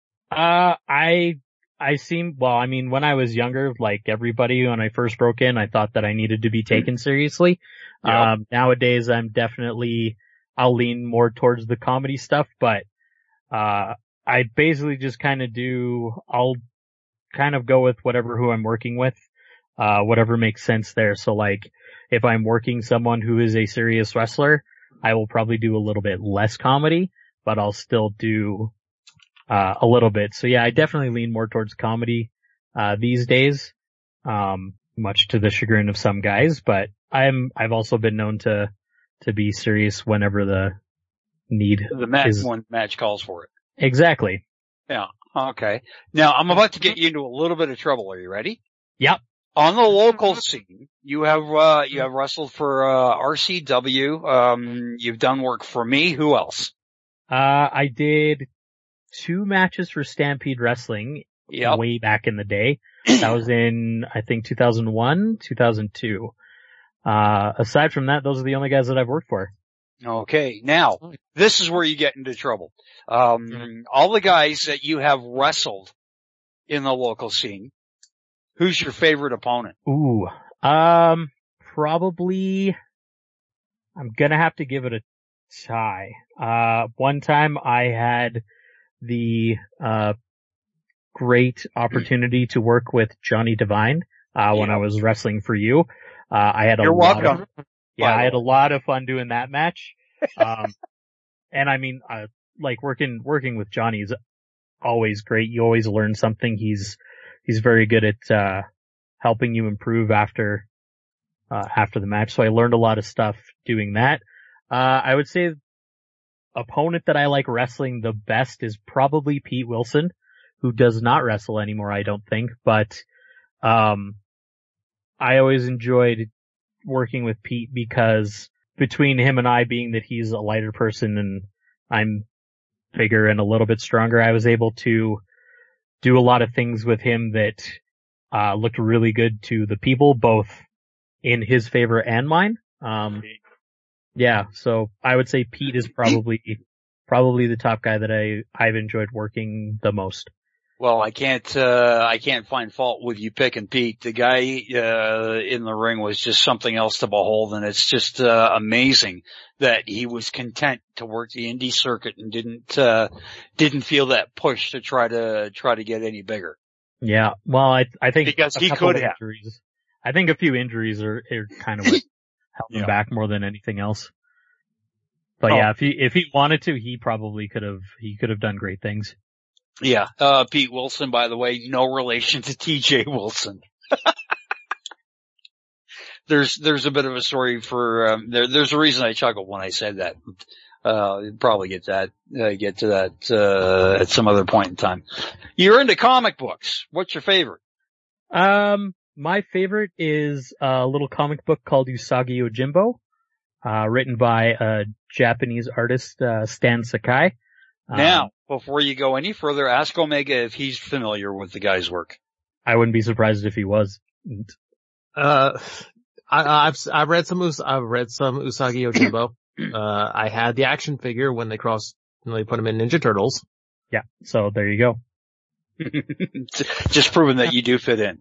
When I was younger, like everybody, when I first broke in, I thought that I needed to be taken seriously. Yep. Nowadays I'll lean more towards the comedy stuff, but, I basically just I'll kind of go with who I'm working with, whatever makes sense there. So like, if I'm working someone who is a serious wrestler, I will probably do a little bit less comedy, but I'll still do, a little bit. So yeah, I definitely lean more towards comedy, these days, much to the chagrin of some guys, but I've also been known to be serious whenever the need when match calls for it. Exactly. Yeah. Okay. Now I'm about to get you into a little bit of trouble. Are you ready? Yep. On the local scene, you have wrestled for, RCW. You've done work for me. Who else? I did 2 matches for Stampede Wrestling. Yep. Way back in the day. That was in, I think, 2001, 2002. Aside from that, those are the only guys that I've worked for. Okay. Now, this is where you get into trouble. All the guys that you have wrestled in the local scene, who's your favorite opponent? Ooh, probably, I'm gonna have to give it a tie. One time I had the, great opportunity to work with Johnny Devine, when I was wrestling for you. I had a lot of fun doing that match. And I mean, like working with Johnny is always great. You always learn something. He's very good at, helping you improve after the match. So I learned a lot of stuff doing that. I would say opponent that I like wrestling the best is probably Pete Wilson, who does not wrestle anymore, I don't think, but, I always enjoyed working with Pete because between him and I, being that he's a lighter person and I'm bigger and a little bit stronger, I was able to do a lot of things with him that, looked really good to the people, both in his favor and mine. Yeah, so I would say Pete is probably the top guy that I've enjoyed working the most. Well, I can't find fault with you picking Pete. The guy, in the ring was just something else to behold, and it's just, amazing that he was content to work the indie circuit and didn't feel that push to try to get any bigger. Yeah, well, I think because he could have. I think a few injuries are kind of what held him back more than anything else. But yeah, if he wanted to, he probably could have done great things. Yeah, Pete Wilson, by the way, no relation to TJ Wilson. There's a bit of a story for, there's a reason I chuckled when I said that. You'll probably get to that, at some other point in time. You're into comic books. What's your favorite? My favorite is a little comic book called Usagi Yojimbo, written by a Japanese artist, Stan Sakai. Now, before you go any further, ask Omega if he's familiar with the guy's work. I wouldn't be surprised if he was. I've read some Usagi Yojimbo. I had the action figure when they put him in Ninja Turtles. Yeah, so there you go. Just proving that you do fit in.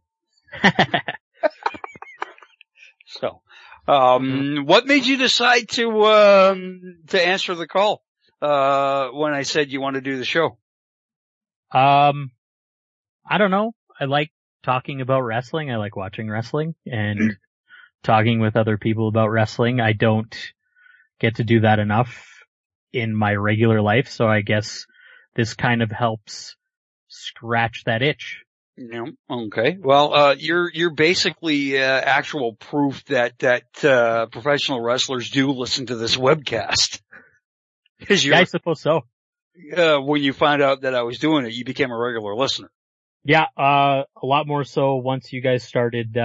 So, what made you decide to answer the call, when I said you want to do the show? I don't know. I like talking about wrestling. I like watching wrestling and talking with other people about wrestling. I don't get to do that enough in my regular life, so I guess this kind of helps scratch that itch. Yeah. Okay. Well, you're basically, actual proof that professional wrestlers do listen to this webcast. Yeah, I suppose so. When you found out that I was doing it, you became a regular listener. Yeah, a lot more so once you guys started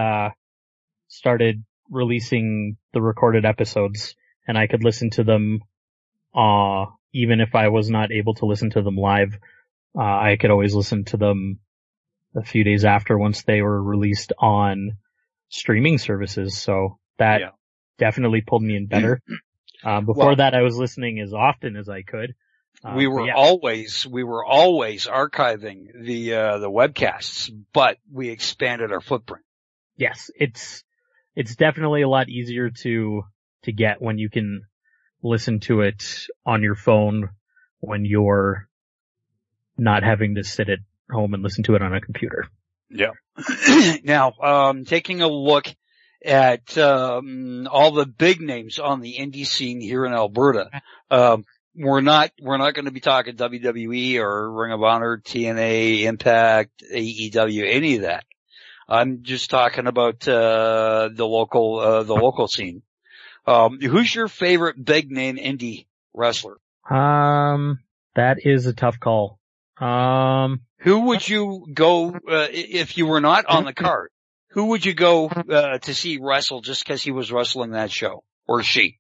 releasing the recorded episodes, and I could listen to them, even if I was not able to listen to them live. I could always listen to them a few days after once they were released on streaming services. So that definitely pulled me in better. Before that, I was listening as often as I could. We were always archiving the webcasts, but we expanded our footprint. Yes, it's definitely a lot easier to get when you can listen to it on your phone when you're not having to sit at home and listen to it on a computer. Yeah. Now, taking a look at all the big names on the indie scene here in Alberta, we're not going to be talking WWE or Ring of Honor, TNA, Impact, AEW, any of that. I'm just talking about the local scene. Who's your favorite big name indie wrestler? That is a tough call. Who would you go if you were not on the card? Who would you go to see wrestle just because he was wrestling that show, or she?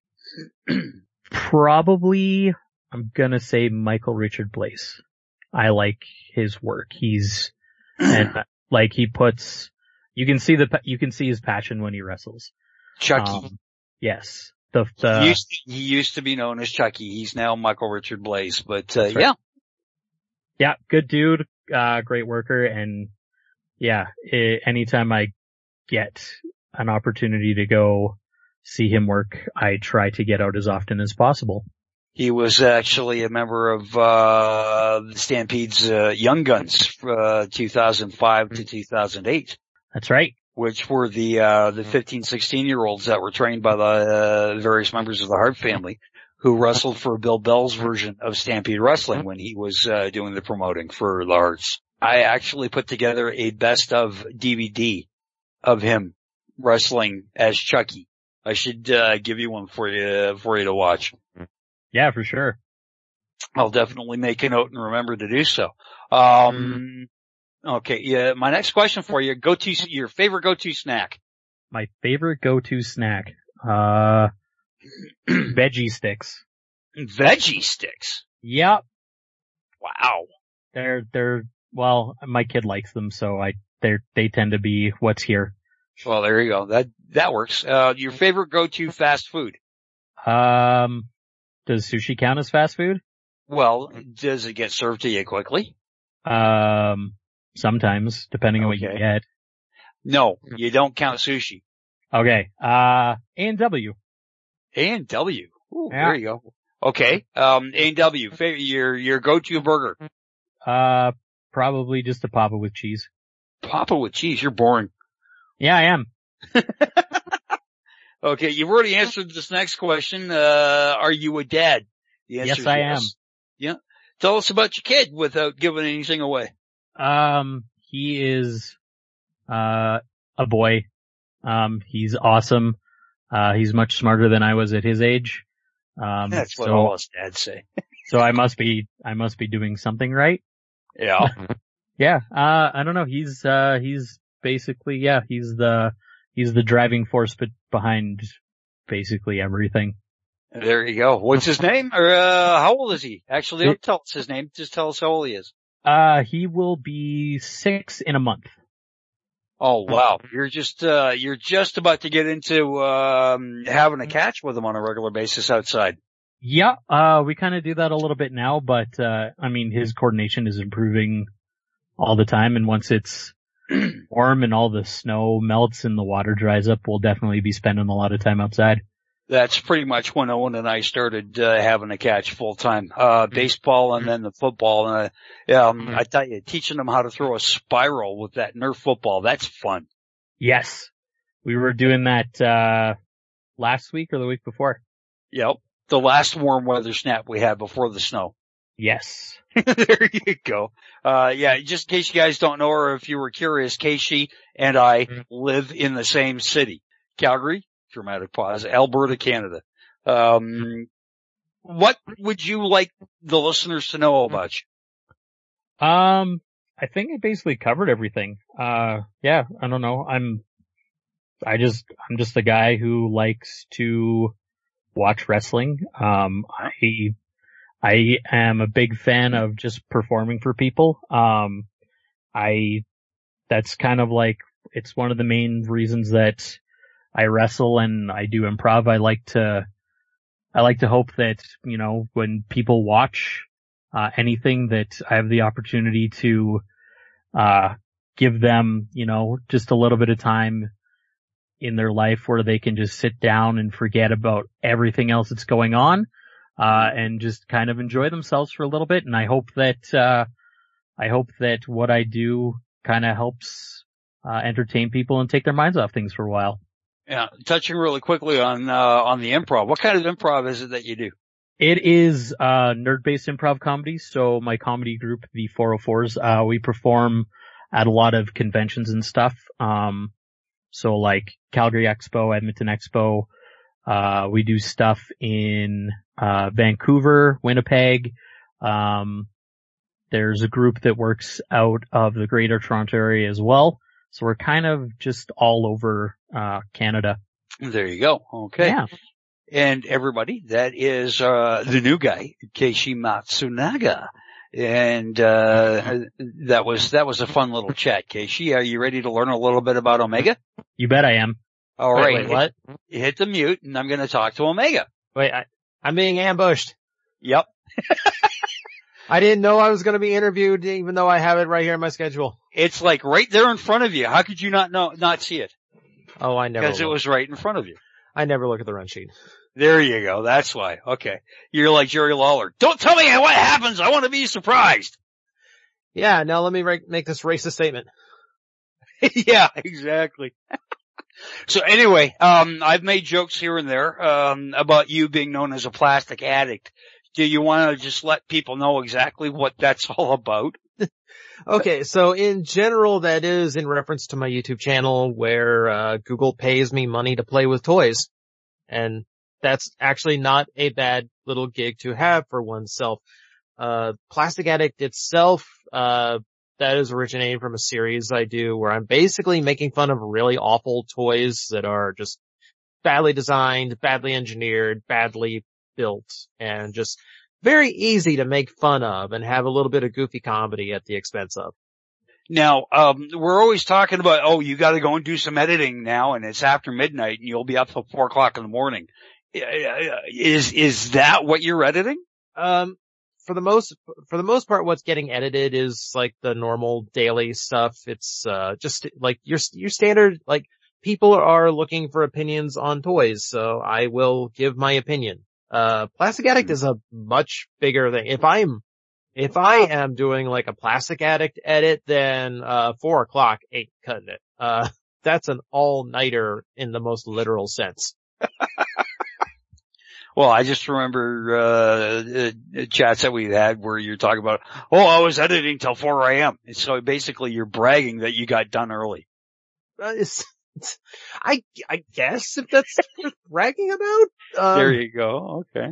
Probably, I'm gonna say Michael Richard Blaze. I like his work. He's and like he puts. You can see his passion when he wrestles. Chucky. Yes. He used to be known as Chucky. He's now Michael Richard Blaze, but yeah. Yeah, good dude, great worker, and yeah, anytime I get an opportunity to go see him work, I try to get out as often as possible. He was actually a member of the Stampede's Young Guns, 2005 to 2008. That's right. Which were the 15, 16-year-olds that were trained by the various members of the Hart family, who wrestled for Bill Bell's version of Stampede Wrestling when he was doing the promoting for the Harts. I actually put together a best of DVD of him wrestling as Chucky. I should give you one for you to watch. Yeah, for sure. I'll definitely make a note and remember to do so. Okay, yeah, my next question for you, your favorite go-to snack. My favorite go-to snack, veggie sticks. Veggie sticks? Yep. Wow. Well, my kid likes them, so they tend to be what's here. Well, there you go. That works. Your favorite go-to fast food? Does sushi count as fast food? Well, does it get served to you quickly? Sometimes, depending on what you get. No, you don't count sushi. Okay. A&W. A&W. Ooh, Yeah. There you go. Okay. A&W. Your go-to burger. Probably just a Papa with cheese. Papa with cheese. You're boring. Yeah, I am. Okay. You've already answered this next question. Are you a dad? The answer Yes, is I am. Yeah. Tell us about your kid without giving anything away. He is, a boy. He's awesome. He's much smarter than I was at his age. That's what so, all us dads say. So I must be doing something right. Yeah. Yeah. I don't know. He's basically, he's the driving force behind basically everything. There you go. What's his name? Or, how old is he? Actually, don't tell us his name. Just tell us how old he is. He will be 6 in a month. Oh, wow. You're just about to get into, having a catch with him on a regular basis outside. Yeah. We kind of do that a little bit now, but, I mean, his coordination is improving all the time. And once it's warm and all the snow melts and the water dries up, we'll definitely be spending a lot of time outside. That's pretty much when Owen and I started, having a catch full time. Baseball and then the football. And, I tell you, teaching them how to throw a spiral with that Nerf football, that's fun. Yes. We were doing that, last week or the week before. Yep. The last warm weather snap we had before the snow. Yes. There you go. Just in case you guys don't know, or if you were curious, Casey and I live in the same city. Calgary, dramatic pause, Alberta, Canada. What would you like the listeners to know about you? I think I basically covered everything. I don't know. I'm just a guy who likes to watch wrestling. I am a big fan of just performing for people. That's kind of like, it's one of the main reasons that I wrestle and I do improv. I like to hope that, when people watch, anything, that I have the opportunity to, give them, just a little bit of time in their life where they can just sit down and forget about everything else that's going on, and just kind of enjoy themselves for a little bit. And I hope that what I do kind of helps, entertain people and take their minds off things for a while. Yeah. Touching really quickly on the improv. What kind of improv is it that you do? It is, nerd-based improv comedy. So my comedy group, the 404s, we perform at a lot of conventions and stuff. So like Calgary Expo, Edmonton Expo. We do stuff in, Vancouver, Winnipeg. There's a group that works out of the Greater Toronto area as well. So we're kind of just all over, Canada. There you go. Okay. Yeah. And everybody, that is, the new guy, Keishi Matsunaga. And, that was a fun little chat. Keishi, are you ready to learn a little bit about Omega? You bet I am. All right. Wait, what? Hit the mute and I'm going to talk to Omega. Wait, I'm being ambushed. Yep. I didn't know I was going to be interviewed, even though I have it right here in my schedule. It's like right there in front of you. How could you not see it? Oh, I never. Because it was right in front of you. I never look at the run sheet. There you go. That's why. Okay. You're like Jerry Lawler. Don't tell me what happens. I want to be surprised. Yeah. Now let me make this racist statement. Yeah, exactly. So anyway, I've made jokes here and there, about you being known as a plastic addict. Do you want to just let people know exactly what that's all about? Okay, so in general, that is in reference to my YouTube channel where, Google pays me money to play with toys. And that's actually not a bad little gig to have for oneself. Plastic Addict itself, that is originating from a series I do where I'm basically making fun of really awful toys that are just badly designed, badly engineered, badly built, and just very easy to make fun of and have a little bit of goofy comedy at the expense of. Now, we're always talking about, you gotta go and do some editing now and it's after midnight and you'll be up till 4:00 in the morning. Is that what you're editing? For the most part, what's getting edited is like the normal daily stuff. It's, just like your standard, like people are looking for opinions on toys, so I will give my opinion. Plastic Addict is a much bigger thing. If I am doing like a Plastic Addict edit, then, 4:00 ain't cutting it. That's an all-nighter in the most literal sense. Well, I just remember, chats that we had where you're talking about, I was editing till 4 a.m. So basically you're bragging that you got done early. I guess if that's worth bragging about. There you go. Okay.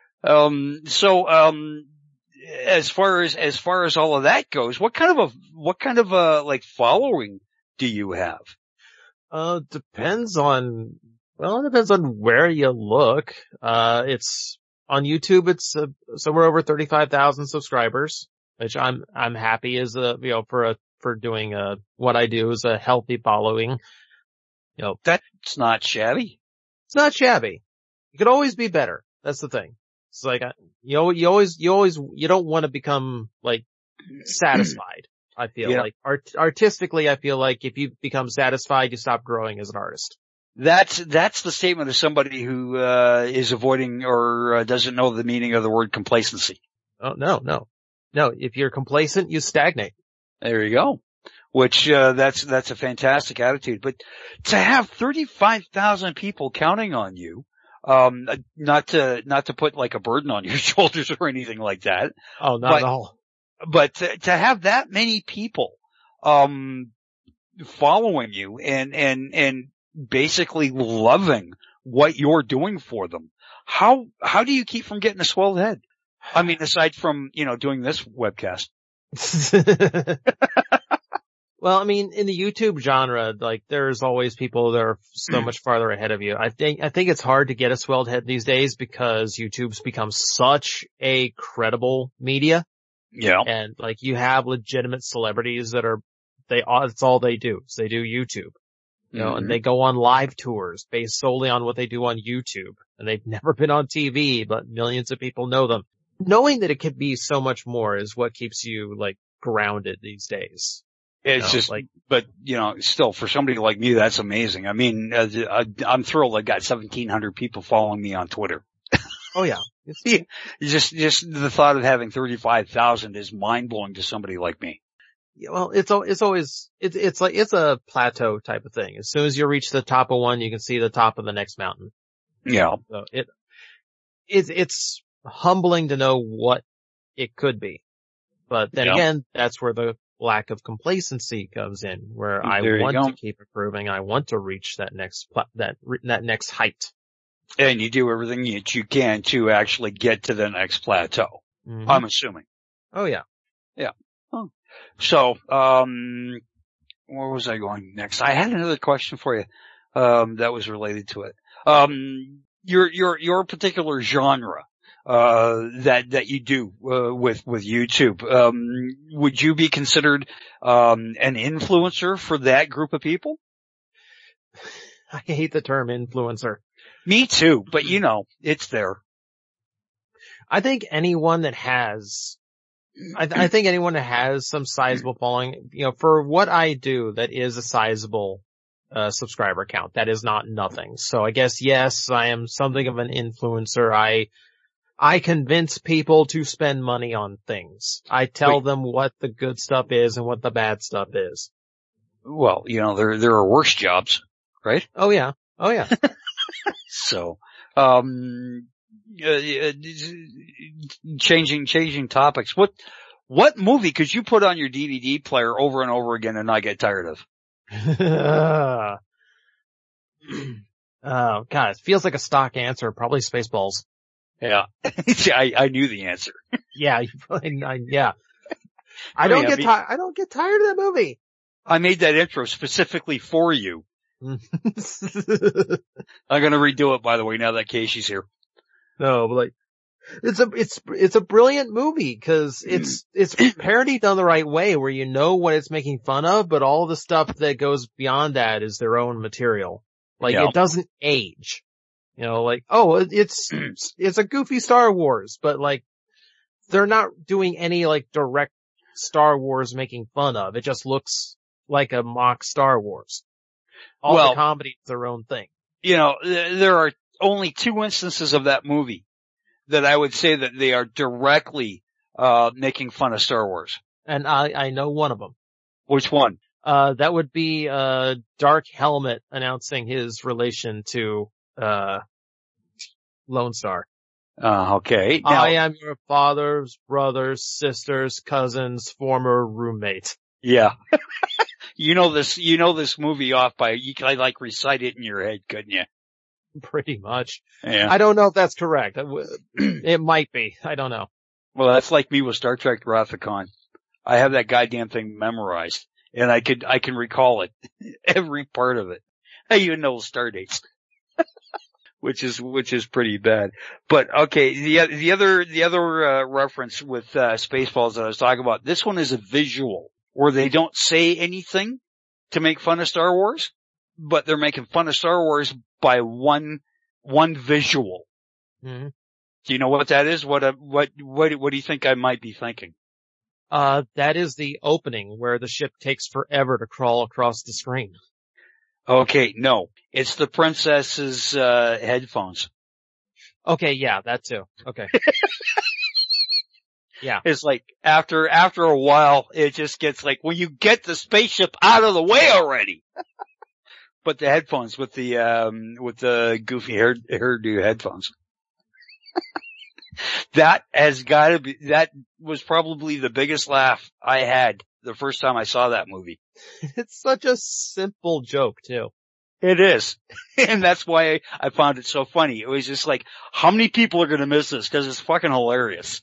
As far as all of that goes, what kind of a like following do you have? Depends on where you look. It's on YouTube. It's somewhere over 35,000 subscribers, which I'm happy as for doing what I do is a healthy following. That's not shabby. It's not shabby. It could always be better. That's the thing. It's like, you don't want to become like satisfied. I feel like artistically, I feel like if you become satisfied, you stop growing as an artist. That's the statement of somebody who, is avoiding or doesn't know the meaning of the word complacency. Oh, no. If you're complacent, you stagnate. There you go. Which, that's a fantastic attitude. But to have 35,000 people counting on you, not to put like a burden on your shoulders or anything like that. Oh, not at all. But to have that many people, following you and basically loving what you're doing for them, how do you keep from getting a swelled head? I mean, aside from, doing this webcast. Well, I mean, in the YouTube genre, like, there's always people that are so much farther ahead of you. I think it's hard to get a swelled head these days because YouTube's become such a credible media. Yeah. And, like, you have legitimate celebrities that it's all they do. So they do YouTube. And they go on live tours based solely on what they do on YouTube. And they've never been on TV, but millions of people know them. Knowing that it could be so much more is what keeps you, like, grounded these days. It's just like, but still for somebody like me, that's amazing. I mean, I'm thrilled I got 1,700 people following me on Twitter. Oh yeah. Just the thought of having 35,000 is mind blowing to somebody like me. Yeah, well, it's a plateau type of thing. As soon as you reach the top of one, you can see the top of the next mountain. Yeah. So it's humbling to know what it could be. But then again, that's where the lack of complacency comes in, where I want to keep improving. I want to reach that next height. And you do everything that you can to actually get to the next plateau. Mm-hmm. I'm assuming. Oh yeah. Yeah. Oh. So, where was I going next? I had another question for you, that was related to it. Your particular genre, that you do, with YouTube, would you be considered, an influencer for that group of people? I hate the term influencer. Me too, but it's there. I think anyone that has, I think anyone that has some sizable following, for what I do, that is a sizable, subscriber count. That is not nothing. So I guess, yes, I am something of an influencer. I convince people to spend money on things. I tell them what the good stuff is and what the bad stuff is. Well, there are worse jobs, right? Oh yeah. So, changing topics. What movie could you put on your DVD player over and over again and not get tired of? Oh God, it feels like a stock answer. Probably Spaceballs. Yeah. I knew the answer. Yeah, yeah. I don't get tired of that movie. I made that intro specifically for you. I'm gonna redo it, by the way, now that Casey's here. No, but like, it's a brilliant movie because it's parodied done the right way, where you know what it's making fun of, but all the stuff that goes beyond that is their own material. Like, it doesn't age. It's a goofy Star Wars, but like, they're not doing any like direct Star Wars making fun of. It just looks like a mock Star Wars. All the comedy is their own thing. There are only 2 instances of that movie that I would say that they are directly, making fun of Star Wars. And I know one of them. Which one? That would be, Dark Helmet announcing his relation to, Lone Star. Okay. Now, I am your father's brother's sister's cousin's former roommate. Yeah. You know this movie off by, you could like recite it in your head, couldn't you? Pretty much. Yeah. I don't know if that's correct. It might be. I don't know. Well, that's like me with Star Trek Wrath of Khan. I have that goddamn thing memorized, and I can recall it, every part of it. I even know the star dates, which is pretty bad. But okay, the other reference with Spaceballs that I was talking about, this one is a visual where they don't say anything to make fun of Star Wars, but they're making fun of Star Wars by one visual. Mm-hmm. Do you know what that is? What do you think I might be thinking? That is the opening where the ship takes forever to crawl across the screen. Okay, no. It's the princess's, headphones. Okay, yeah, that too. Okay. Yeah. It's like, after a while, it just gets like, well, you get the spaceship out of the way already. But the headphones with the goofy hairdo headphones. That was probably the biggest laugh I had the first time I saw that movie. It's such a simple joke too. It is. And that's why I found it so funny. It was just like, how many people are going to miss this? Cause it's fucking hilarious.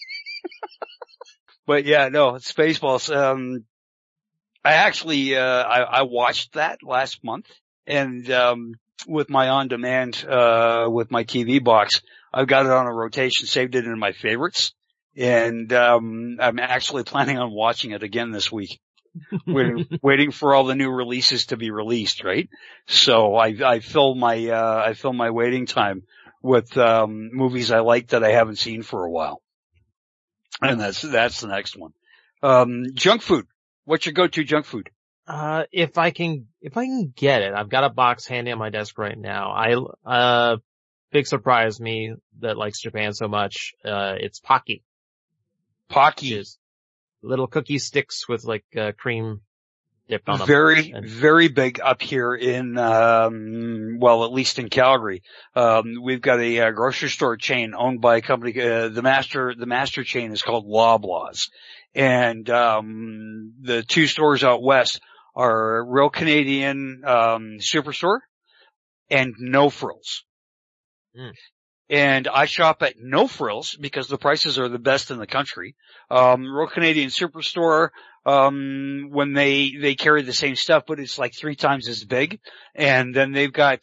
But yeah, no, Spaceballs. I actually, I watched that last month, and, with my on-demand, with my TV box, I've got it on a rotation, saved it in my favorites, and, I'm actually planning on watching it again this week. waiting for all the new releases to be released, right? So I fill my waiting time with, movies I like that I haven't seen for a while. And that's the next one. Junk food. What's your go-to junk food? If I can get it, I've got a box handy on my desk right now. Big surprise me that likes Japan so much. It's Pocky. Pocky. Little cookie sticks with like, cream dipped on them. Very big up here in, well, at least in Calgary. We've got a grocery store chain owned by a company, the master chain is called Loblaws. And, the two stores out west are Real Canadian, Superstore and No Frills. Mm. And I shop at No Frills because the prices are the best in the country. Real Canadian Superstore, when they carry the same stuff, but it's like 3 times as big. And then they've got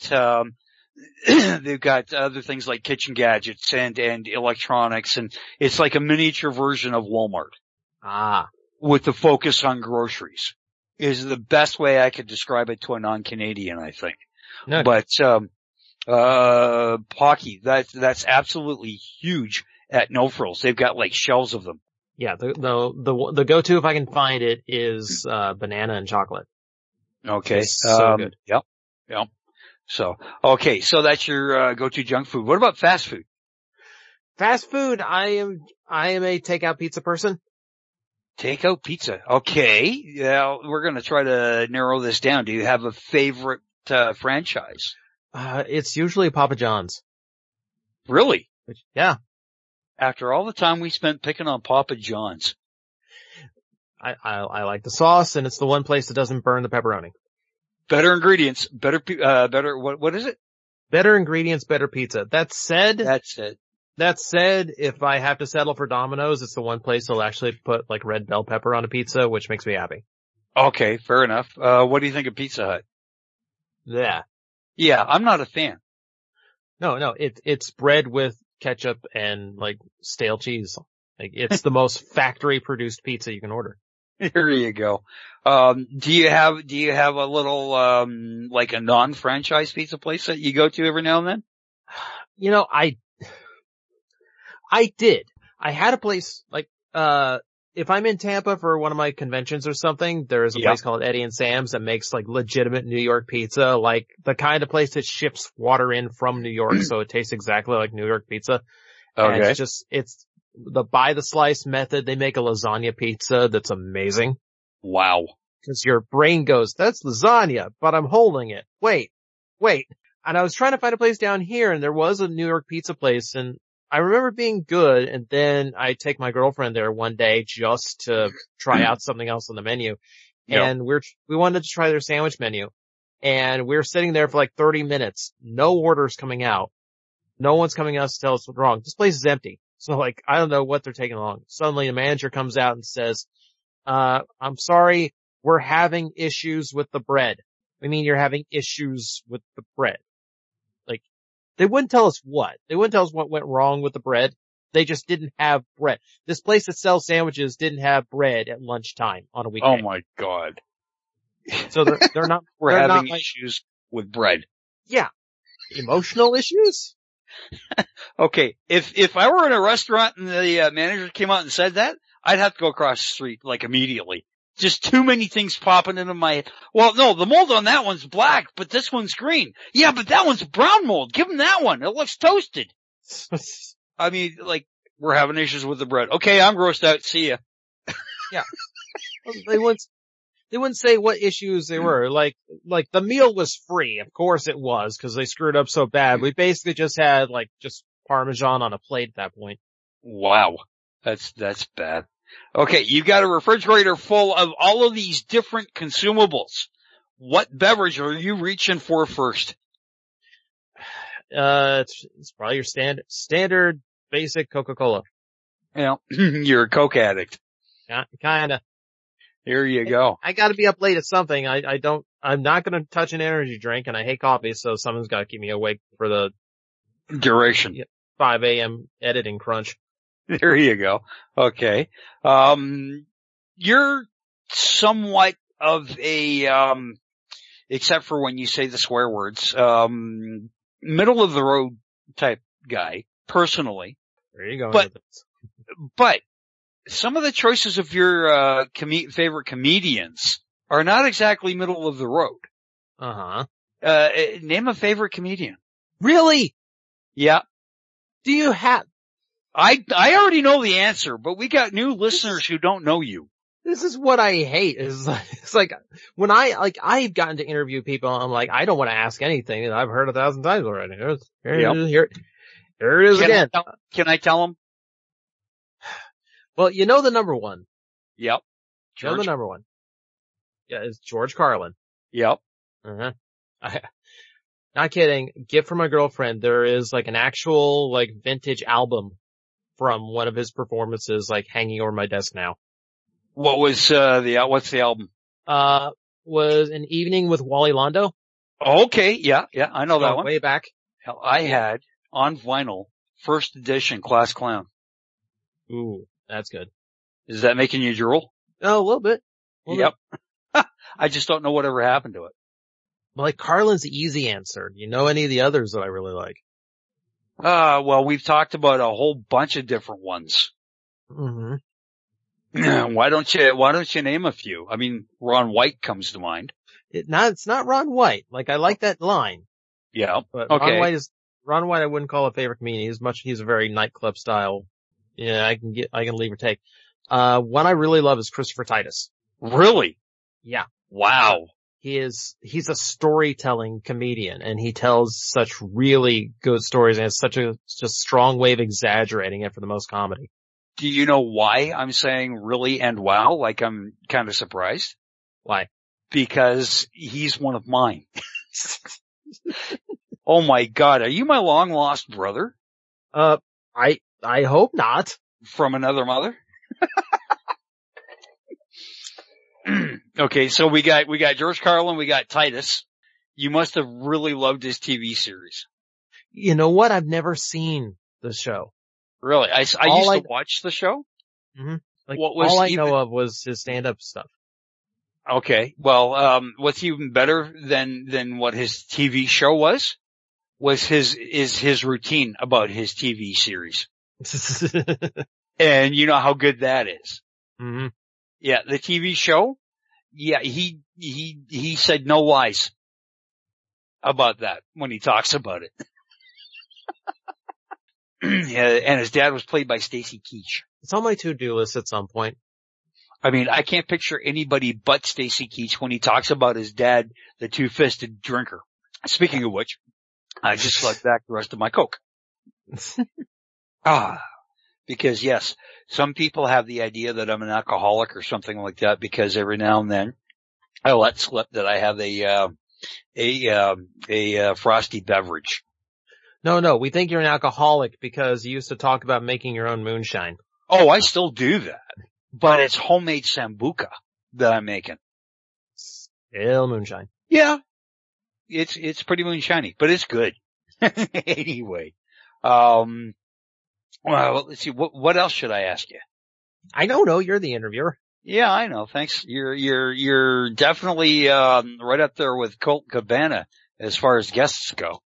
other things like kitchen gadgets and electronics, and it's like a miniature version of Walmart. Ah. With the focus on groceries is the best way I could describe it to a non-Canadian, I think. No. But, Pocky, that's absolutely huge at No Frills. They've got like shelves of them. Yeah, the go-to if I can find it is, banana and chocolate. Okay. It's so good. Yep. So, okay, so that's your, go-to junk food. What about fast food? Fast food, I am a takeout pizza person. Takeout pizza. Okay. Yeah, we're gonna try to narrow this down. Do you have a favorite, franchise? It's usually Papa John's. Really? Yeah. After all the time we spent picking on Papa John's. I like the sauce, and it's the one place that doesn't burn the pepperoni. Better ingredients, better, what is it? Better ingredients, better pizza. That's it. That said, if I have to settle for Domino's, it's the one place they'll actually put like red bell pepper on a pizza, which makes me happy. Okay, fair enough. What do you think of Pizza Hut? Yeah. Yeah, I'm not a fan. No, it's bread with ketchup and like stale cheese. Like it's the most factory produced pizza you can order. Here you go. Do you have a little, like a non-franchise pizza place that you go to every now and then? You know, I did. I had a place like, if I'm in Tampa for one of my conventions or something, there is a place called Eddie and Sam's that makes like legitimate New York pizza, like the kind of place that ships water in from New York, so it tastes exactly like New York pizza. Okay. And it's the by the slice method. They make a lasagna pizza that's amazing. Wow. Cause your brain goes, that's lasagna, but I'm holding it. Wait. And I was trying to find a place down here, and there was a New York pizza place, and I remember being good, and then I take my girlfriend there one day just to try out something else on the menu. and we wanted to try their sandwich menu, and we're sitting there for like 30 minutes, no orders coming out. No one's coming out to tell us what's wrong. This place is empty. So like, I don't know what they're taking along. Suddenly the manager comes out and says, I'm sorry, we're having issues with the bread. I mean, you're having issues with the bread. Like, they wouldn't tell us what. They wouldn't tell us what went wrong with the bread. They just didn't have bread. This place that sells sandwiches didn't have bread at lunchtime on a weekday. Oh my God. So they're not, We're they're having not like, issues with bread. yeah. Emotional issues? Okay, if I were in a restaurant and the manager came out and said that, I'd have to go across the street, like, immediately. Just too many things popping into my head. Well, no, the mold on that one's black, but this one's green. Yeah, but that one's brown mold. Give him that one. It looks toasted. I mean, like, we're having issues with the bread. Okay, I'm grossed out. See ya. Yeah. They wouldn't say what issues they were. Like the meal was free. Of course it was, because they screwed up so bad. We basically just had just Parmesan on a plate at that point. Wow. That's bad. Okay, you got a refrigerator full of all of these different consumables. What beverage are you reaching for first? It's probably your standard basic Coca-Cola. You know, you're a Coke addict. Yeah, kinda. Here you go. I gotta be up late at something. I'm not gonna touch an energy drink, and I hate coffee, so someone's gotta keep me awake for the duration. 5 a.m. editing crunch. There you go. Okay. You're somewhat of a, except for when you say the swear words, middle of the road type guy, personally. There you go. But some of the choices of your, favorite comedians are not exactly middle of the road. Uh-huh. Name a favorite comedian. Really? Yeah. Do you have? I already know the answer, but we got new listeners who don't know you. This is what I hate. It's like when I've gotten to interview people, I'm like, I don't want to ask anything that I've heard 1,000 times already. Here it is again. Can I tell them? Well, you know the number one. Yep. You know the number one. Yeah, it's George Carlin. Yep. Uh-huh. Not kidding. Gift from my girlfriend. There is an actual vintage album from one of his performances hanging over my desk now. What was what's the album? Was An Evening with Wally Londo. Okay, yeah, I know that one. Way back. Hell, I had on vinyl first edition Class Clown. Ooh, that's good. Is that making you drool? Oh, a little bit. Yep. I just don't know whatever happened to it. Well, Carlin's the easy answer. You know any of the others that I really like? Well, we've talked about a whole bunch of different ones. Mm-hmm. Why don't you name a few? I mean, Ron White comes to mind. It's not Ron White. I like that line. Yeah. But okay. Ron White I wouldn't call a favorite comedian. He's a very nightclub style. Yeah, I can leave or take. One I really love is Christopher Titus. Really? Yeah. Wow. He's a storytelling comedian, and he tells such really good stories, and it's such a strong way of exaggerating it for the most comedy. Do you know why I'm saying really and wow? I'm kind of surprised. Why? Because he's one of mine. Oh my God. Are you my long lost brother? I hope not. From another mother? Okay, so we got George Carlin, we got Titus. You must have really loved his TV series. You know what? I've never seen the show. Really? I used to watch the show? Mm-hmm. All I know of was his stand-up stuff. Okay. Well, what's even better than what his TV show was his routine about his TV series. And you know how good that is. Mm-hmm. Yeah, the TV show. Yeah, he said no lies about that when he talks about it. Yeah, and his dad was played by Stacy Keach. It's on my to-do list at some point. I mean, I can't picture anybody but Stacy Keach when he talks about his dad, the two-fisted drinker. Speaking of which, I just slugged back the rest of my Coke. Because yes, some people have the idea that I'm an alcoholic or something like that because every now and then I let slip that I have a frosty beverage. No, we think you're an alcoholic because you used to talk about making your own moonshine. Oh, I still do that, but it's homemade Sambuca that I'm making. Still moonshine. Yeah. It's pretty moonshiny, but it's good. Anyway. Well, let's see. What else should I ask you? I don't know. You're the interviewer. Yeah, I know. Thanks. You're definitely, right up there with Colt Cabana as far as guests go.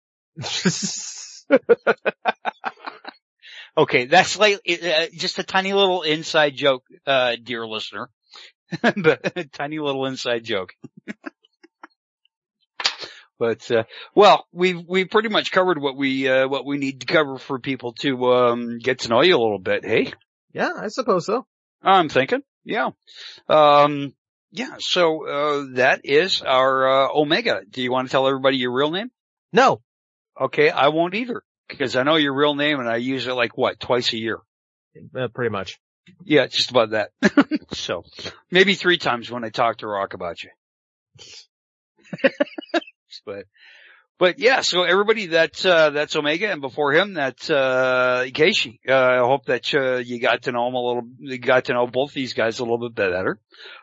Okay. That's like, just a tiny little inside joke, dear listener. But a tiny little inside joke. But, well, we've pretty much covered what we need to cover for people to, get to know you a little bit. Hey? Yeah, I suppose so. I'm thinking. Yeah. Yeah. So, that is our, Omega. Do you want to tell everybody your real name? No. Okay. I won't either because I know your real name and I use it like what, twice a year? Pretty much. Yeah, just about that. So maybe 3 times when I talk to Rock about you. But yeah, so everybody that's Omega, and before him, that's, Keishi. I hope that, you got to know him you got to know both these guys a little bit better.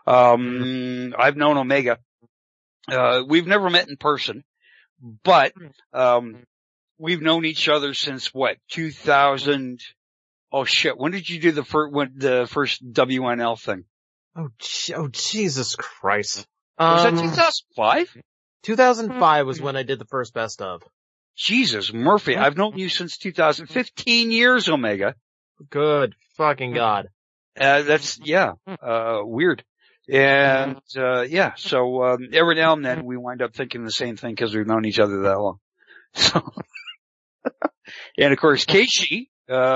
I've known Omega. We've never met in person, but, we've known each other since what, 2000? Oh shit, when did you do the first WNL thing? Oh Jesus Christ. Was that 2005? 2005 was when I did the first best of. Jesus, Murphy, I've known you since 2015 years, Omega. Good fucking God. That's, weird. And, yeah, so, every now and then we wind up thinking the same thing because we've known each other that long. So, and of course, Keishi,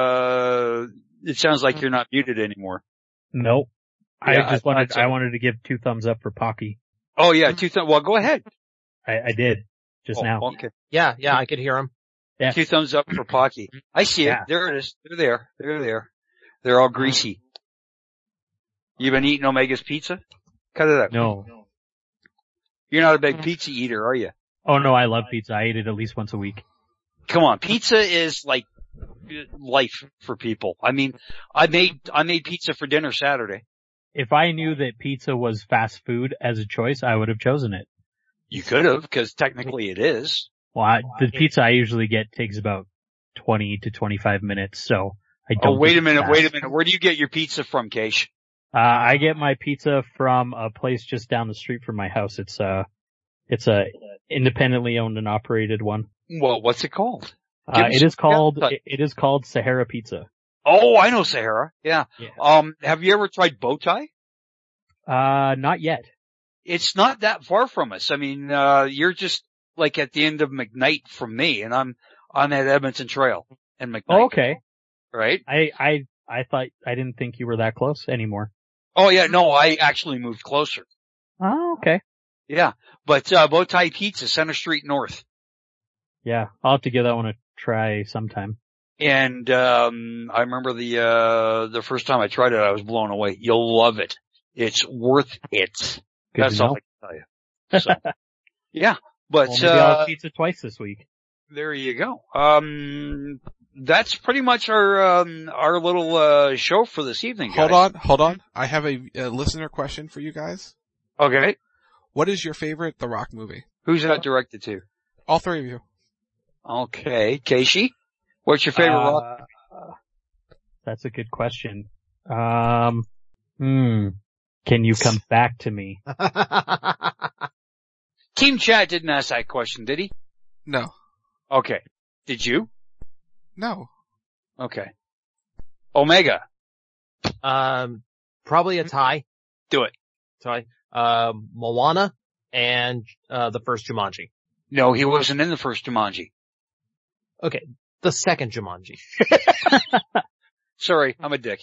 it sounds like you're not muted anymore. Nope. Yeah, I wanted to give 2 thumbs up for Pocky. Oh yeah, well go ahead. I did. Just now. Okay. Yeah, I could hear him. Yeah. 2 thumbs up for Pocky. I see it. There it is. They're there. They're all greasy. You been eating Omega's pizza? Cut it out. No. You're not a big pizza eater, are you? Oh no, I love pizza. I eat it at least once a week. Come on, pizza is like life for people. I mean, I made pizza for dinner Saturday. If I knew that pizza was fast food as a choice, I would have chosen it. You could have, because technically it is. Well, the pizza I usually get takes about 20 to 25 minutes, so I don't. Oh, wait a minute. Where do you get your pizza from, Keish? I get my pizza from a place just down the street from my house. It's a independently owned and operated one. Well, what's it called? It is called Sahara Pizza. Oh, I know Sahara. Yeah. Have you ever tried Bowtie? Not yet. It's not that far from us. I mean, you're just like at the end of McKnight from me, and I'm at Edmonton Trail and McKnight. Oh, okay. Right? I didn't think you were that close anymore. Oh yeah, no, I actually moved closer. Oh, okay. Yeah. But, Bowtie Pizza, Center Street North. Yeah. I'll have to give that one a try sometime. And, I remember the first time I tried it, I was blown away. You'll love it. It's worth it. Good That's all I can tell you. So, yeah. But, well, maybe I'll have pizza twice this week. There you go. That's pretty much our little, show for this evening, guys. Hold on. I have a listener question for you guys. Okay. What is your favorite The Rock movie? Who's that directed to? All 3 of you. Okay. Keishi? What's your favorite Rock? That's a good question. Can you come back to me? Team Chat didn't ask that question, did he? No. Okay. Did you? No. Okay. Omega. Probably a tie. Do it. Tie. Moana and, the first Jumanji. No, he wasn't in the first Jumanji. Okay. The second Jumanji. Sorry, I'm a dick.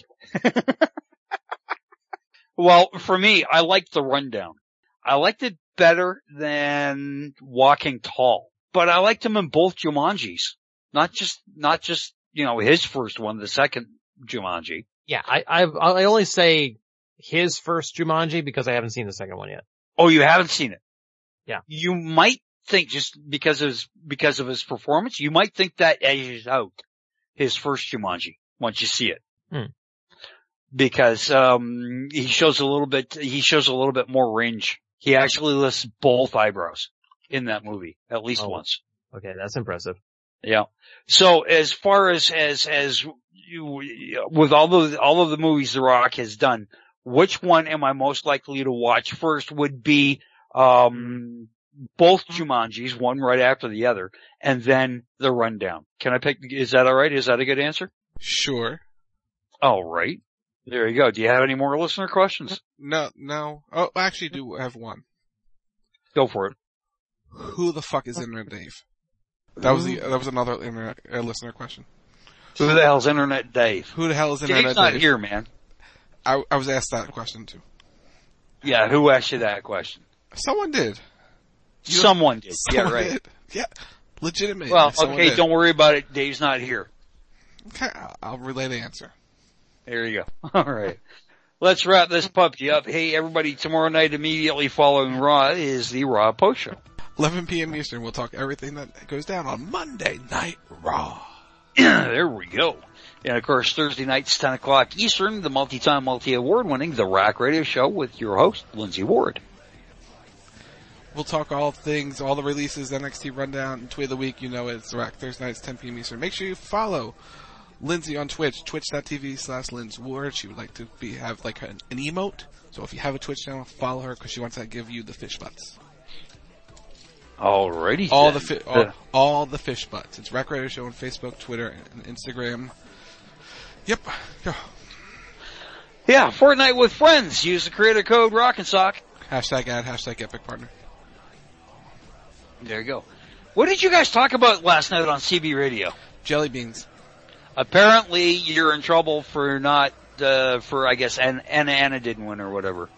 Well, for me, I liked The Rundown. I liked it better than Walking Tall, but I liked him in both Jumanjis. Not just, his first one, the second Jumanji. Yeah, I only say his first Jumanji because I haven't seen the second one yet. Oh, you haven't seen it? Yeah. You might think, just because of his performance, you might think that edges out his first Jumanji once you see it. Because, he shows a little bit more range. He actually lifts both eyebrows in that movie, at least once. Okay, that's impressive. Yeah. So as far as you, with all of the movies The Rock has done, which one am I most likely to watch first would be, both Jumanjis, one right after the other, and then The Rundown. Can I pick, is that alright? Is that a good answer? Sure. Alright. There you go. Do you have any more listener questions? No. Oh, I actually do have one. Go for it. Who the fuck is Internet Dave? That was another listener question. Who the hell's Internet Dave? Who the hell is Internet Dave? Dave's not here, man. I was asked that question too. Yeah, who asked you that question? Someone did. Someone did. Someone Yeah, right. did. Yeah, legitimate. Well, okay, don't worry about it. Dave's not here. Okay, I'll relay the answer. There you go. All right. Let's wrap this puppy up. Hey, everybody, tomorrow night immediately following Raw is the Raw Post Show. 11 p.m. Eastern, we'll talk everything that goes down on Monday Night Raw. There we go. And of course, Thursday nights, 10 o'clock Eastern, the multi-time, multi-award winning The Rock Radio Show with your host, Lindsay Ward. We'll talk all things, all the releases, NXT Rundown, Tweet of the Week. You know it's The Rock, Thursday nights, 10 p.m. Eastern. Make sure you follow Lindsay on Twitch, twitch.tv/LindsWard. She would like to have like an emote. So if you have a Twitch channel, follow her because she wants to give you the fish butts. Alrighty. All the fish butts. It's Rock Radio Show on Facebook, Twitter, and Instagram. Yep. Go. Yeah, Fortnite with friends. Use the creator code ROCK'n'SOCK. Hashtag ad, hashtag Epic Partner. There you go. What did you guys talk about last night on CB Radio? Jelly beans. Apparently, you're in trouble for not, I guess, Anna didn't win or whatever.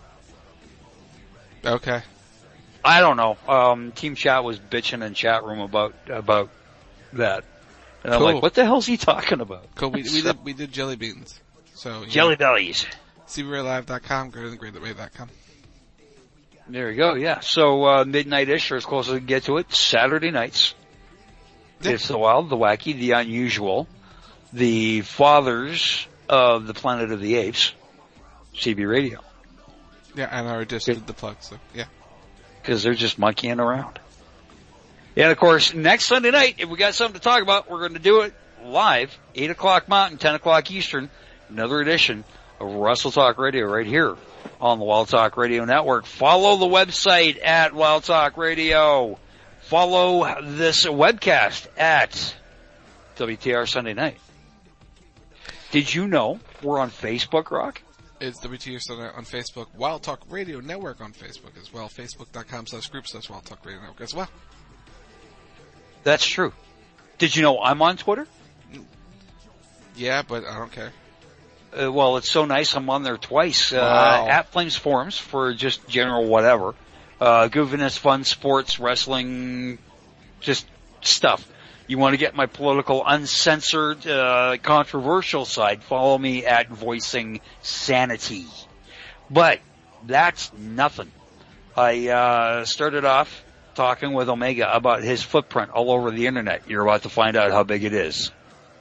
Okay. I don't know. Team Chat was bitching in chat room about that. And I'm like, what the hell's he talking about? Cool. We did jelly beans. So Jelly bellies. CBRayLive.com, go to thegreatway.com. There you go, yeah. So, midnight-ish, or as close as I can get to it, Saturday nights. Yeah. It's the wild, the wacky, the unusual, the fathers of the Planet of the Apes, CB Radio. Yeah, and our just did the plug, so, yeah. Because they're just monkeying around. And of course, next Sunday night, if we got something to talk about, we're going to do it live, 8 o'clock Mountain, 10 o'clock Eastern, another edition of Wrestle Talk Radio right here on the Wild Talk Radio Network. Follow the website at Wild Talk Radio. Follow this webcast at WTR Sunday Night. Did you know we're on Facebook, Rock? It's WTR Sunday Night on Facebook. Wild Talk Radio Network on Facebook as well. Facebook.com/group/Wild Talk Radio Network as well. That's true. Did you know I'm on Twitter? Yeah, but I don't care. Well, it's so nice. I'm on there twice. Wow. At Flames Forums for just general whatever. Goofiness, fun, sports, wrestling, just stuff. You want to get my political, uncensored, controversial side, follow me at Voicing Sanity. But that's nothing. I started off talking with Omega about his footprint all over the internet. You're about to find out how big it is.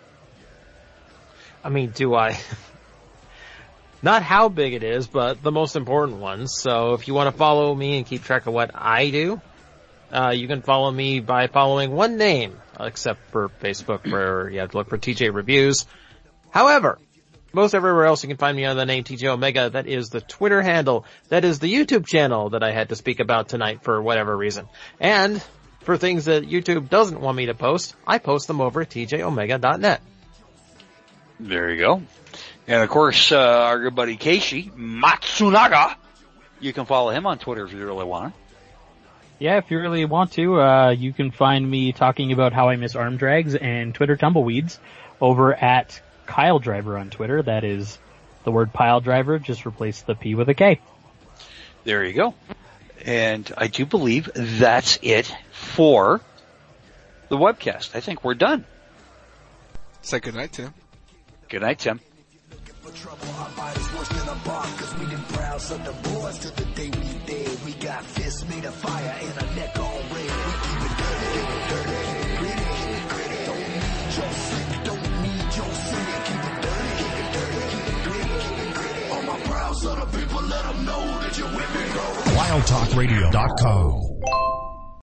I mean, do I? Not how big it is, but the most important ones. So if you want to follow me and keep track of what I do, you can follow me by following one name, except for Facebook where you have to look for TJ Reviews. However, most everywhere else you can find me under the name TJ Omega. That is the Twitter handle. That is the YouTube channel that I had to speak about tonight for whatever reason. And for things that YouTube doesn't want me to post, I post them over at tjomega.net. There you go. And of course, our good buddy Keishi Matsunaga, you can follow him on Twitter if you really want. Yeah, if you really want to, you can find me talking about how I miss arm drags and Twitter tumbleweeds over at Kyle Driver on Twitter. That is the word pile driver, just replace the P with a K. There you go. And I do believe that's it for the webcast. I think we're done. Say good night, Tim. Good night, Tim. Trouble, our body's worse than a bar, cause we done browse up the boards till the day we dead. We got fists made of fire and a neck all red. We keep it dirty, keep it gritty, keep it gritty. Don't need your sick, don't need your sin. Keep it dirty, keep it dirty, keep it gritty, keep it gritty. On my brows, other people, let them know that you're with me, bro. WildTalkRadio.com